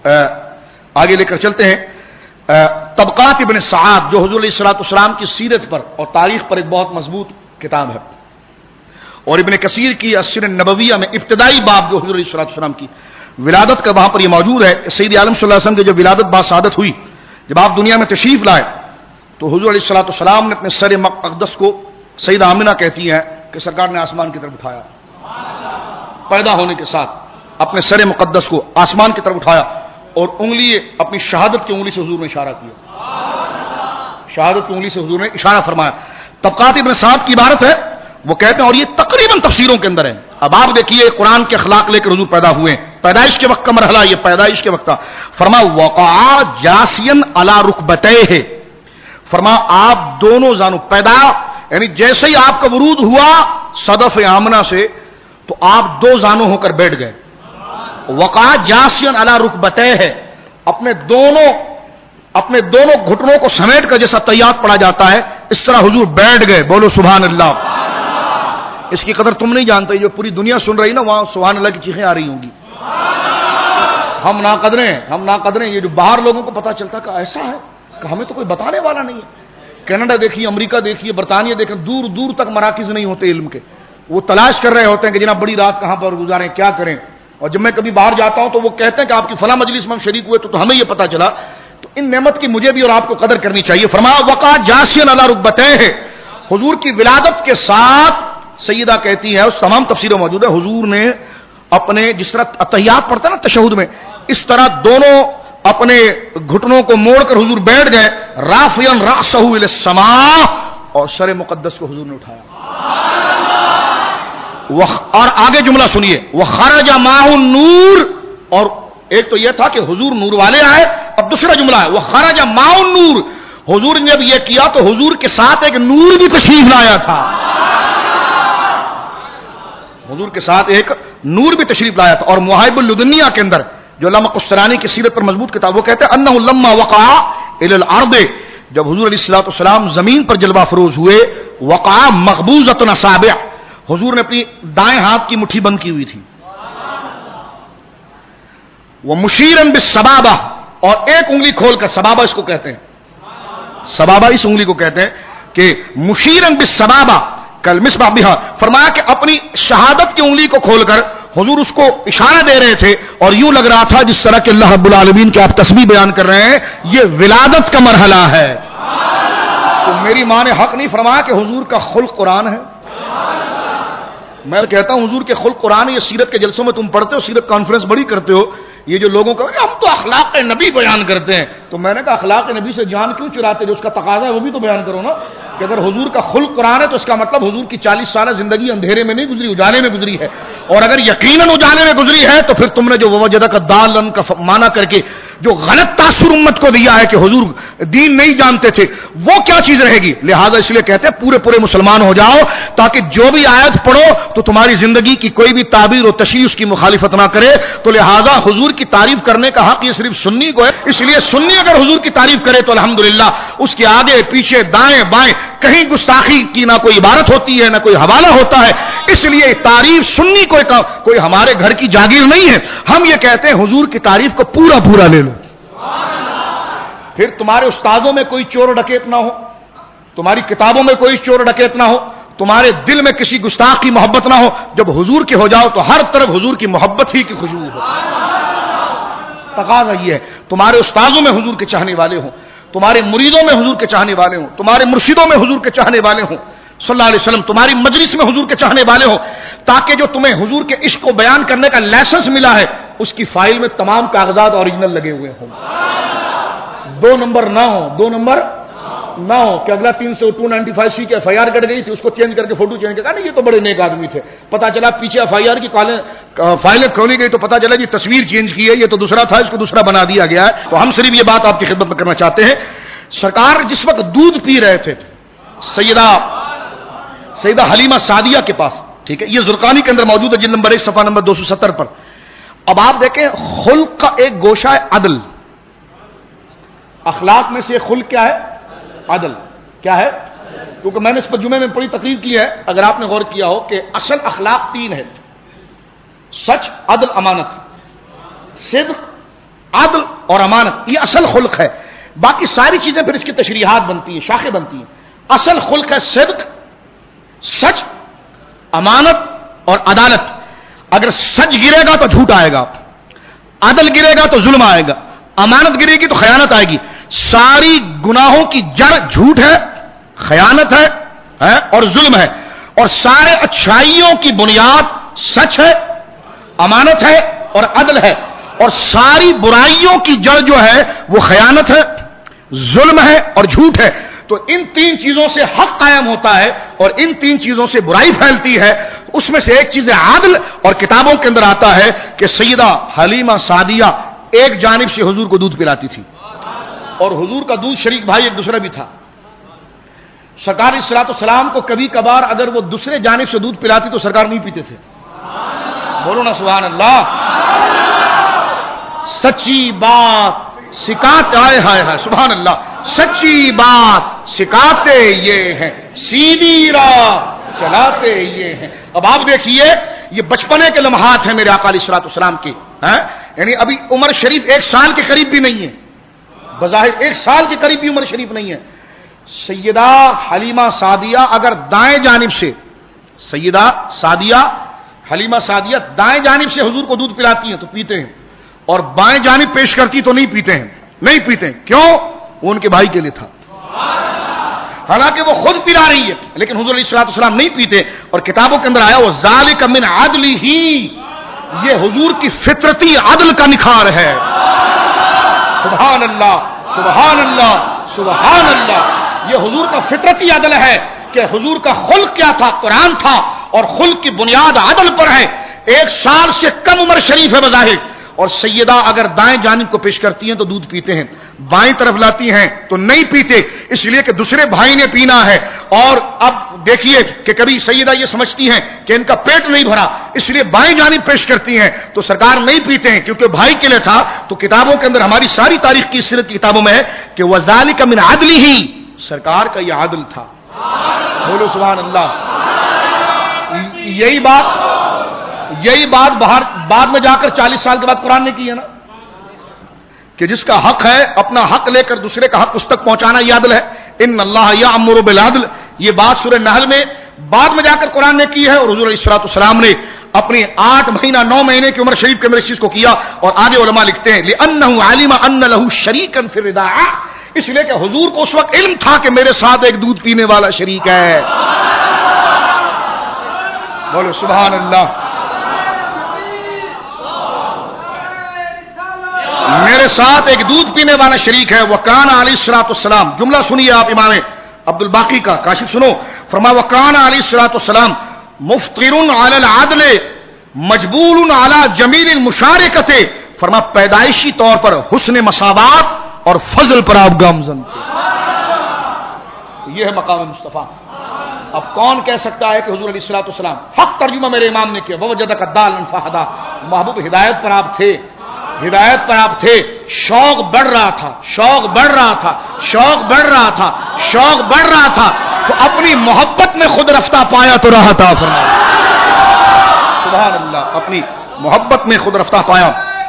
Speaker 1: آگے لے کر چلتے ہیں۔ طبقات ابن سعد جو حضور علیہ الصلوۃ والسلام کی سیرت پر اور تاریخ پر ایک بہت مضبوط کتاب ہے، اور ابن کثیر کی السیر النبویہ میں ابتدائی باب جو حضور علیہ الصلوۃ والسلام کی ولادت کا وہاں پر یہ موجود ہے۔ سید عالم صلی اللہ علیہ وسلم کی جب ولادت با سعادت ہوئی، جب آپ دنیا میں تشریف لائے تو حضور علیہ الصلوۃ والسلام نے اپنے سر مقدس کو، سیدہ آمنہ کہتی ہیں کہ سرکار نے آسمان کی طرف اٹھایا، پیدا ہونے کے ساتھ اپنے سر مقدس کو آسمان کی طرف اٹھایا اور انگلی اپنی شہادت کی انگلی سے حضور نے اشارہ کیا، شہادت کی انگلی سے حضور نے اشارہ فرمایا۔ طبقات ابن سعد کی عبارت ہے، وہ کہتے ہیں، اور یہ تقریباً تفسیروں کے اندر ہے۔ اب آپ دیکھیے قرآن کے اخلاق لے کر حضور پیدا ہوئے، پیدائش کے وقت کا مرحلہ، یہ پیدائش کے وقت تھا۔ فرما وقع جاسین علی رکبتیہ، فرما آپ دونوں زانو پیدا، یعنی جیسے ہی آپ کا ورود ہوا صدف آمنہ سے تو آپ دو زانو ہو کر بیٹھ گئے۔ وقع جاسین علی رکبتیہ، اپنے دونوں اپنے دونوں گھٹنوں کو سمیٹ کر جیسا تیات پڑا جاتا ہے اس طرح حضور بیٹھ گئے۔ بولو سبحان اللہ۔ اس کی قدر تم نہیں جانتے، جو پوری دنیا سن رہی نا وہاں سبحان اللہ کی چیخیں آ رہی ہوں گی۔ ہم ناقدریں ہم ناقدریں یہ جو باہر لوگوں کو پتا چلتا کہ ایسا ہے کہ ہمیں تو کوئی بتانے والا نہیں ہے۔ کینیڈا دیکھیے، امریکہ دیکھیے، برطانیہ دیکھیں، دور دور تک مراکز نہیں ہوتے علم کے، وہ تلاش کر رہے ہوتے ہیں کہ جناب بڑی رات کہاں پر گزاریں، کیا کریں۔ اور جب میں کبھی باہر جاتا ہوں تو وہ کہتے ہیں کہ آپ کی فلاں مجلس میں ہم شریک ہوئے تو, تو ہمیں یہ پتا چلا۔ تو ان نعمت کی مجھے بھی اور آپ کو قدر کرنی چاہیے۔ فرمایا وقع جاسین علی رکبتیہ، حضور کی ولادت کے ساتھ سیدہ کہتی ہے، اس تمام تفسیروں موجود ہے، حضور نے اپنے جس طرح اتحیات پڑھتا ہے نا تشہد میں، اس طرح دونوں اپنے گھٹنوں کو موڑ کر حضور بیٹھ گئے، رافعا رأسہ الی السماء، اور سر مقدس کو حضور نے اٹھایا۔ اور آگے جملہ سنیے، وخرج معہ النور، اور ایک تو یہ تھا کہ حضور نور والے آئے، اب دوسرا جملہ ہے وخرج معہ النور، حضور نے جب یہ کیا تو حضور کے ساتھ ایک نور بھی تشریف لایا تھا، حضور کے ساتھ ایک نور بھی تشریف لایا تھا۔ اور مواہب اللدنیہ کے اندر جو علامہ قسطلانی کی سیرت پر مضبوط کتاب، وہ کہتے ہیں انہ لما وقع الی الارض، جب حضور علیہ الصلوۃ والسلام زمین پر جلوہ فروز ہوئے، وقع مقبوضۃ اصابع، حضور نے اپنی دائیں ہاتھ کی مٹھی بند کی ہوئی تھی، وہ مشیرا بالسبابہ، اور ایک انگلی کھول کر، سبابہ اس کو کہتے ہیں، سبابہ اس انگلی کو کہتے ہیں کہ مشیرا بالسبابہ کالمصباح بہا، فرمایا کہ اپنی شہادت کی انگلی کو کھول کر حضور اس کو اشارہ دے رہے تھے، اور یوں لگ رہا تھا جس طرح کہ اللہ رب العالمین کے آپ تسبیح بیان کر رہے ہیں، یہ ولادت کا مرحلہ ہے۔ تو میری ماں نے حق نہیں فرمایا کہ حضور کا خلق قرآن ہے؟ میں کہتا ہوں حضور کے خلق قرآن ہے۔ یہ سیرت کے جلسوں میں تم پڑھتے ہو، سیرت کانفرنس بڑی کرتے ہو، یہ جو لوگوں کا ہم تو اخلاق نبی بیان کرتے ہیں، تو میں نے کہا اخلاق نبی سے جان کیوں چراتے، جو اس کا تقاضا ہے وہ بھی تو بیان کرو نا، کہ اگر حضور کا خلق قرآن ہے تو اس کا مطلب حضور کی چالیس سالہ زندگی اندھیرے میں نہیں گزری، اجالے میں گزری ہے، اور اگر یقیناً اجالے میں گزری ہے تو پھر تم نے جو ووجدک ضالا کا معنی کر کے جو غلط تاثر امت کو دیا ہے کہ حضور دین نہیں جانتے تھے، وہ کیا چیز رہے گی؟ لہذا اس لیے کہتے ہیں پورے پورے مسلمان ہو جاؤ، تاکہ جو بھی آیت پڑھو تو تمہاری زندگی کی کوئی بھی تعبیر و تشریح اس کی مخالفت نہ کرے۔ تو لہذا حضور کی تعریف کرنے کا حق یہ صرف سنی کو ہے، اس لیے سنی اگر حضور کی تعریف کرے تو الحمدللہ اس کے آگے پیچھے دائیں بائیں کہیں گستاخی کی نہ کوئی عبارت ہوتی ہے نہ کوئی حوالہ ہوتا ہے، اس لیے تعریف سنی کوئی کوئی ہمارے گھر کی جاگیر نہیں ہے۔ ہم یہ کہتے ہیں حضور کی تعریف کو پورا پورا لے لو، پھر تمہارے استادوں میں کوئی چور ڈکیت نہ ہو، تمہاری کتابوں میں کوئی چور ڈکیت نہ ہو، تمہارے دل میں کسی گستاخ کی محبت نہ ہو، جب حضور کے ہو جاؤ تو ہر طرف حضور کی محبت ہی کی خوشبو ہو۔ تقاضا یہ ہے تمہارے استاذوں میں حضور کے چاہنے والے ہوں، تمہارے مریدوں میں حضور کے چاہنے والے ہوں، تمہارے مرشدوں میں حضور کے چاہنے والے ہوں صلی اللہ علیہ وسلم، تمہاری مجلس میں حضور کے چاہنے والے ہوں، تاکہ جو تمہیں حضور کے عشق کو بیان کرنے کا لائسنس ملا ہے اس کی فائل میں تمام کاغذات اوریجنل لگے ہوئے ہوں، دو نمبر نہ ہو، دو نمبر نہ ہو کہ اگلا تین سو ٹو نائنٹی فائیو سی کی ایف آئی آر کٹ گئی تھی، اس کو چینج کر کے فوٹو چینج کر نہیں یہ تو بڑے نیک آدمی تھے، پتا چلا پیچھے ایف آئی آر کی فائلیں کھولی گئی تو پتا چلا جی تصویر چینج کی ہے، یہ تو دوسرا تھا، اس کو دوسرا بنا دیا گیا ہے۔ تو ہم صرف یہ بات آپ کی خدمت میں کرنا چاہتے ہیں، سرکار جس وقت دودھ پی رہے تھے سیدہ سیدہ حلیمہ سعدیہ کے پاس، ٹھیک ہے، یہ زرقانی کے اندر موجود ہے جلد نمبر ایک صفحہ نمبر دو سو ستر پر۔ اب آپ دیکھیں خلق کا ایک گوشہ ہے عدل، اخلاق میں سے خلق کیا ہے؟ عدل۔ کیا ہے؟ کیونکہ میں نے اس پر جمعے میں بڑی تقریر کی ہے، اگر آپ نے غور کیا ہو کہ اصل اخلاق تین ہے، سچ، عدل، امانت۔ صدق، عدل اور امانت یہ اصل خلق ہے، باقی ساری چیزیں پھر اس کی تشریحات بنتی ہیں، شاخیں بنتی ہیں۔ اصل خلق ہے صدق، سچ، امانت اور عدالت۔ اگر سچ گرے گا تو جھوٹ آئے گا، عدل گرے گا تو ظلم آئے گا، امانت گرے گی تو خیانت آئے گی۔ ساری گناہوں کی جڑ جھوٹ ہے، خیانت ہے, ہے اور ظلم ہے، اور سارے اچھائیوں کی بنیاد سچ ہے، امانت ہے اور عدل ہے، اور ساری برائیوں کی جڑ جو ہے وہ خیانت ہے، ظلم ہے اور جھوٹ ہے۔ تو ان تین چیزوں سے حق قائم ہوتا ہے اور ان تین چیزوں سے برائی پھیلتی ہے۔ اس میں سے ایک چیز ہے عدل، اور کتابوں کے اندر آتا ہے کہ سیدہ حلیمہ سعدیہ ایک جانب سے حضور کو دودھ پلاتی تھی، اور حضور کا دودھ شریک بھائی ایک دوسرا بھی تھا۔ سرکار صلوات والسلام کو کبھی کبھار اگر وہ دوسرے جانب سے دودھ پلاتی تو سرکار نہیں پیتے تھے، بولو نا سبحان اللہ۔ سچی بات سکھاتے آئے ہائے ہائے سبحان اللہ، سچی بات سکھاتے یہ ہیں، سیدھی راہ چلاتے یہ ہیں۔ اب آپ دیکھیے یہ بچپنے کے لمحات ہیں میرے آقا علیہ الصلوۃ والسلام کے، یعنی ابھی عمر شریف ایک سال کے قریب بھی نہیں ہے، بظاہر ایک سال کے قریب بھی عمر شریف نہیں ہے۔ سیدہ حلیمہ سعدیہ اگر دائیں جانب سے، سیدہ سعدیہ حلیمہ سعدیہ دائیں جانب سے حضور کو دودھ پلاتی ہیں تو پیتے ہیں، اور بائیں جانب پیش کرتی تو نہیں پیتے ہیں، نہیں پیتے ہیں۔ کیوں؟ وہ ان کے بھائی کے لیے تھا، حالانکہ وہ خود پلا رہی ہے، لیکن حضور علیہ الصلوۃ والسلام نہیں پیتے، اور کتابوں کے اندر آیا وہ ذالک من عدلہ، یہ حضور کی فطرتی عدل کا نکھار ہے۔ سبحان اللہ سبحان اللہ سبحان اللہ، یہ حضور کا فطرتی عدل ہے کہ حضور کا خلق کیا تھا؟ قرآن تھا، اور خلق کی بنیاد عدل پر ہے۔ ایک سال سے کم عمر شریف ہے بظاہر، اور سیدہ اگر دائیں جانب کو پیش کرتی ہیں تو دودھ پیتے ہیں، بائیں طرف لاتی ہیں تو نہیں پیتے، اس لیے کہ دوسرے بھائی نے پینا ہے۔ اور اب دیکھیے کہ کبھی سیدہ یہ سمجھتی ہیں کہ ان کا پیٹ نہیں بھرا، اس لیے بائیں جانب پیش کرتی ہیں تو سرکار نہیں پیتے ہیں کیونکہ بھائی کے لیے تھا۔ تو کتابوں کے اندر ہماری ساری تاریخ کی سیرت کی کتابوں میں ہے کہ وذالک من عدلہ، سرکار کا یہ عدل تھا۔ بولو سبحان اللہ۔ یہی بات یہی بات باہر بعد میں جا کر چالیس سال کے بعد قرآن نے کی ہے نا، کہ جس کا حق ہے اپنا حق لے کر دوسرے کا حق اس تک پہنچانا یہ عدل ہے۔ ان اللہ یأمر بالعدل، یہ بات سورہ نحل میں بعد میں جا کر قرآن نے کی ہے، اور حضور علیہ الصلوۃ والسلام نے اپنی آٹھ مہینہ نو مہینے کی عمر شریف کے اندر اس چیز کو کیا۔ اور آگے علماء لکھتے ہیں لأنہ علم ان لہ شریکا فی الرضاعہ، اس لیے کہ حضور کو اس وقت علم تھا کہ میرے ساتھ ایک دودھ پینے والا شریک ہے۔ بولو سبحان اللہ۔ میرے ساتھ ایک دودھ پینے والا شریک ہے۔ وکان علیہ الصلوۃ والسلام، جملہ سنیے آپ امام عبد الباقی کا کاشف سنو، فرمایا وکان علیہ الصلوۃ والسلام مفطر علی العدل مجبول علی جمیل المشارکۃ، فرمایا پیدائشی طور پر حسن مساوات اور فضل پر آپ گامزن تھے۔ یہ ہے مقام مصطفیٰ۔ اب کون کہہ سکتا ہے کہ حضور علیہ الصلوۃ والسلام، حق ترجمہ میرے امام نے کیا، ووجدک ضالا فہدی، محبوب ہدایت پر آپ تھے، ہدایت پر آپ تھے، شوق بڑھ رہا تھا، شوق بڑھ رہا تھا، شوق بڑھ رہا تھا، شوق بڑھ رہا تھا، تو اپنی محبت میں خود رفتہ پایا تو راہ عطا فرمایا۔ سبحان اللہ، اپنی محبت میں خود رفتہ پایا،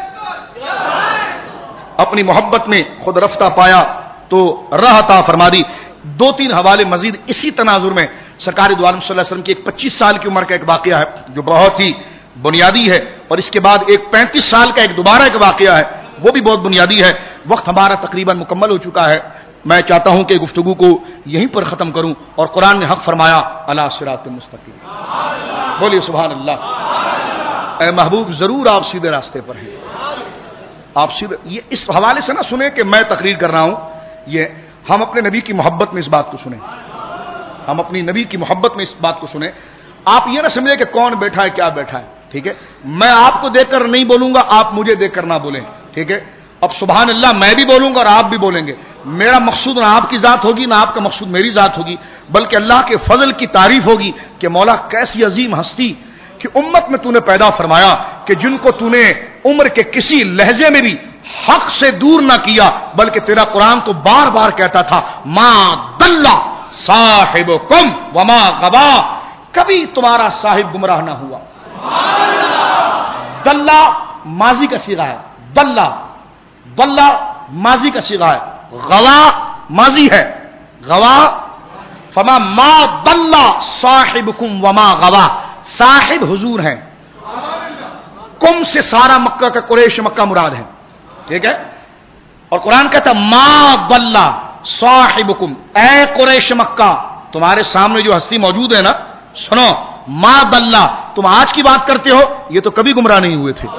Speaker 1: اپنی محبت میں خود رفتہ پایا تو راہ عطا فرما دی۔ دو تین حوالے مزید اسی تناظر میں سرکار دو عالم صلی اللہ علیہ وسلم کی ایک پچیس سال کی عمر کا ایک واقعہ ہے جو بہت ہی بنیادی ہے، اور اس کے بعد ایک پینتیس سال کا ایک دوبارہ ایک واقعہ ہے وہ بھی بہت بنیادی ہے۔ وقت ہمارا تقریباً مکمل ہو چکا ہے، میں چاہتا ہوں کہ گفتگو کو یہیں پر ختم کروں، اور قرآن نے حق فرمایا علی صراط مستقیم، بولیے سبحان اللہ۔ اے محبوب ضرور آپ سیدھے راستے پر ہیں، آپ سیدھے، یہ اس حوالے سے نہ سنیں کہ میں تقریر کر رہا ہوں، یہ ہم اپنے نبی کی محبت میں اس بات کو سنیں، ہم اپنی نبی کی محبت میں اس بات کو سنیں. آپ یہ نہ سمجھیں کہ کون بیٹھا ہے کیا بیٹھا ہے، ٹھیک ہے. میں آپ کو دیکھ کر نہیں بولوں گا، آپ مجھے دیکھ کر نہ بولیں، ٹھیک ہے. اب سبحان اللہ میں بھی بولوں گا اور آپ بھی بولیں گے. میرا مقصود نہ آپ کی ذات ہوگی نہ آپ کا مقصود میری ذات ہوگی، بلکہ اللہ کے فضل کی تعریف ہوگی کہ مولا کیسی عظیم ہستی کہ امت میں تو نے پیدا فرمایا کہ جن کو تو نے عمر کے کسی لہجے میں بھی حق سے دور نہ کیا، بلکہ تیرا قرآن تو بار بار کہتا تھا ما ضل صاحبکم وما غوا، کبھی تمہارا صاحب گمراہ نہ ہوا. دلہ ماضی کا صیغہ ہے، دلہ دلہ ماضی کا صیغہ ہے، غوا ماضی ہے، غوا فما ما ضل صاحبکم وما غوا، صاحب حضور ہیں، کم سے سارا مکہ کا قریش مکہ مراد ہے، ٹھیک ہے. اور قرآن کہتا ہے ما ضل صاحبکم، اے قریش مکہ تمہارے سامنے جو ہستی موجود ہے نا، سنو ما ضل، تم آج کی بات کرتے ہو، یہ تو کبھی گمراہ نہیں ہوئے تھے.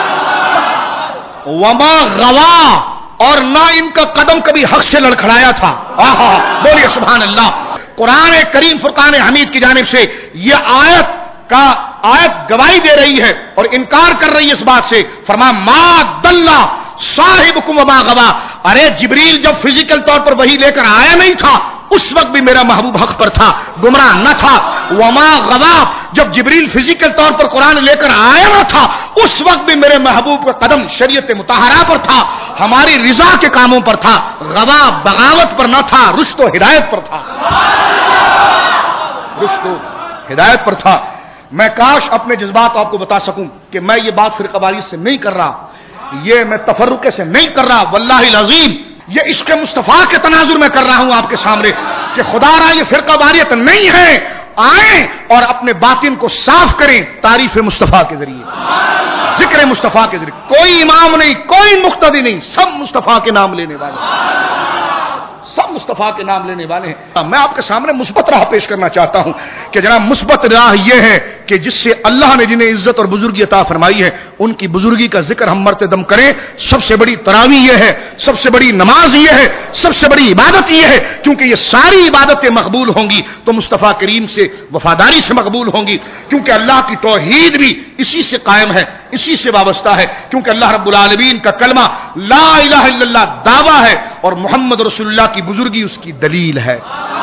Speaker 1: وما غوا، اور نہ ان کا قدم کبھی حق سے لڑکھڑایا تھا. آہا بولیے سبحان اللہ. قرآن کریم فرقان حمید کی جانب سے یہ آیت کا آیت گواہی دے رہی ہے اور انکار کر رہی ہے اس بات سے. فرما ما ضل صاحبکم وما غوا، ارے جبریل جب فزیکل طور پر وہی لے کر آیا نہیں تھا اس وقت بھی میرا محبوب حق پر تھا، گمراہ نہ تھا. وما غوا، جب جبریل فزیکل طور پر قرآن لے کر آیا نہ تھا اس وقت بھی میرے محبوب کا قدم شریعت مطہرہ پر تھا، ہماری رضا کے کاموں پر تھا. غوا بغاوت پر نہ تھا، رشد و ہدایت پر تھا، رشد و ہدایت پر تھا. میں کاش اپنے جذبات آپ کو بتا سکوں کہ میں یہ بات فرقہ واریت سے نہیں کر رہا، یہ میں تفرقے سے نہیں کر رہا، واللہ العظیم یہ عشق مصطفیٰ کے تناظر میں کر رہا ہوں آپ کے سامنے کہ خدا را یہ فرقہ واریت نہیں ہے. آئیں اور اپنے باطن کو صاف کریں تعریف مصطفیٰ کے ذریعے، ذکر مصطفیٰ کے ذریعے. کوئی امام نہیں، کوئی مقتدی نہیں، سب مصطفیٰ کے نام لینے والے، سب مصطفیٰ کے نام لینے والے ہیں. میں آپ کے سامنے مثبت راہ پیش کرنا چاہتا ہوں کہ جناب مثبت راہ یہ ہے کہ جس سے اللہ نے جنہیں عزت اور بزرگی عطا فرمائی ہے ان کی بزرگی کا ذکر ہم مرتے دم کریں. سب سے بڑی تراویح یہ ہے، سب سے بڑی نماز یہ ہے، سب سے بڑی عبادت یہ ہے، کیونکہ یہ ساری عبادتیں مقبول ہوں گی تو مصطفیٰ کریم سے وفاداری سے مقبول ہوں گی، کیونکہ اللہ کی توحید بھی اسی سے قائم ہے، اسی سے وابستہ ہے. کیونکہ اللہ رب العالمین کا کلمہ لا الہ الا اللہ دعویٰ ہے اور محمد رسول اللہ کی بزرگی اس کی دلیل ہے.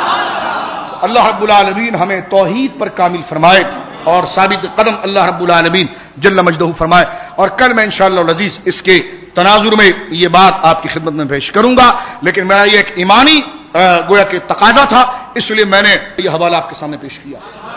Speaker 1: اللہ رب العالمین ہمیں توحید پر کامل فرمائے اور ثابت قدم اللہ رب العالمین جل مجدہ فرمائے. اور کل میں انشاءاللہ العزیز اس کے تناظر میں یہ بات آپ کی خدمت میں پیش کروں گا، لیکن میرا یہ ایک ایمانی گویا کہ تقاضا تھا، اس لیے میں نے یہ حوالہ آپ کے سامنے پیش کیا.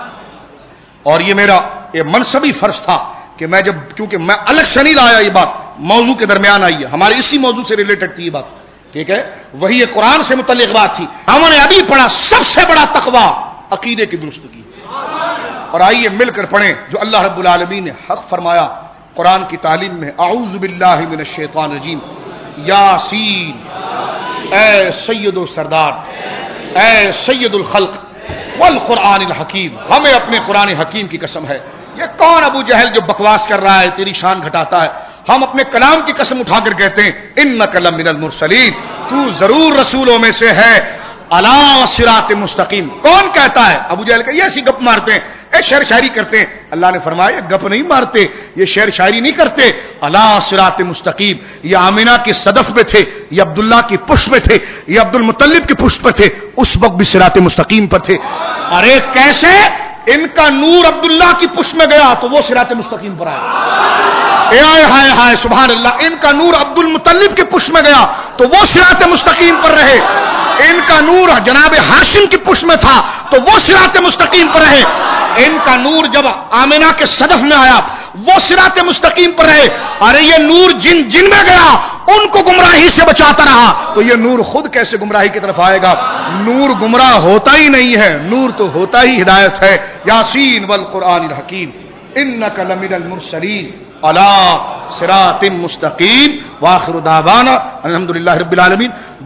Speaker 1: اور یہ میرا یہ منصبی فرض تھا کہ میں جب، کیونکہ میں الگ سے نہیں لایا یہ بات، موضوع کے درمیان آئی ہے، ہمارے اسی موضوع سے ریلیٹڈ تھی یہ بات، ٹھیک ہے. وہی قرآن سے متعلق بات تھی. ہم نے ابھی پڑھا سب سے بڑا تقویٰ عقیدے کی درستگی. اور آئیے مل کر پڑھیں جو اللہ رب العالمین نے حق فرمایا قرآن کی تعلیم میں. اعوذ باللہ من الشیطان الرجیم. یاسین، اے سید و سردار، اے سید الخلق والقرآن الحکیم، ہمیں اپنے قرآن حکیم کی قسم ہے. یہ کون ابو جہل جو بکواس کر رہا ہے، تیری شان گھٹاتا ہے؟ ہم اپنے کلام کی قسم اٹھا کر کہتے ہیں انک لمن المرسلین، تو ضرور رسولوں میں سے ہے. علی صراط مستقیم، کون کہتا ہے؟ ابو جہل کہ یہ ایسی گپ مارتے ہیں، اے شعر شاعری کرتے ہیں. اللہ نے فرمایا گپ نہیں مارتے، یہ شعر شاعری نہیں کرتے. علی صراط مستقیم، یہ آمینہ کے صدف میں تھے، یہ عبداللہ کی پشت میں تھے، یہ عبد المطلب کی پشت پر تھے، اس وقت بھی صراط مستقیم پر تھے. ارے کیسے؟ ان کا نور عبداللہ کی پشت میں گیا تو وہ صراط مستقیم پر آیا. اے آئے ہائے ہائے سبحان اللہ. ان کا نور عبد المطلب کے پشت میں گیا تو وہ صراط مستقیم پر رہے. ان کا نور جناب ہاشم کی پشت میں تھا تو وہ صراط مستقیم پر رہے. ان کا نور جب آمینہ کے صدف میں آیا وہ صراط مستقیم پر رہے. ارے یہ نور جن جن میں گیا ان کو گمراہی سے بچاتا رہا تو یہ نور خود کیسے گمراہی کی طرف آئے گا؟ نور گمراہ ہوتا ہی نہیں ہے، نور تو ہوتا ہی ہدایت ہے. یاسین والقرآن الحکیم انک لمن المرسلین علی صراط مستقیم. واخر دعوانا الحمدللہ رب العالمین.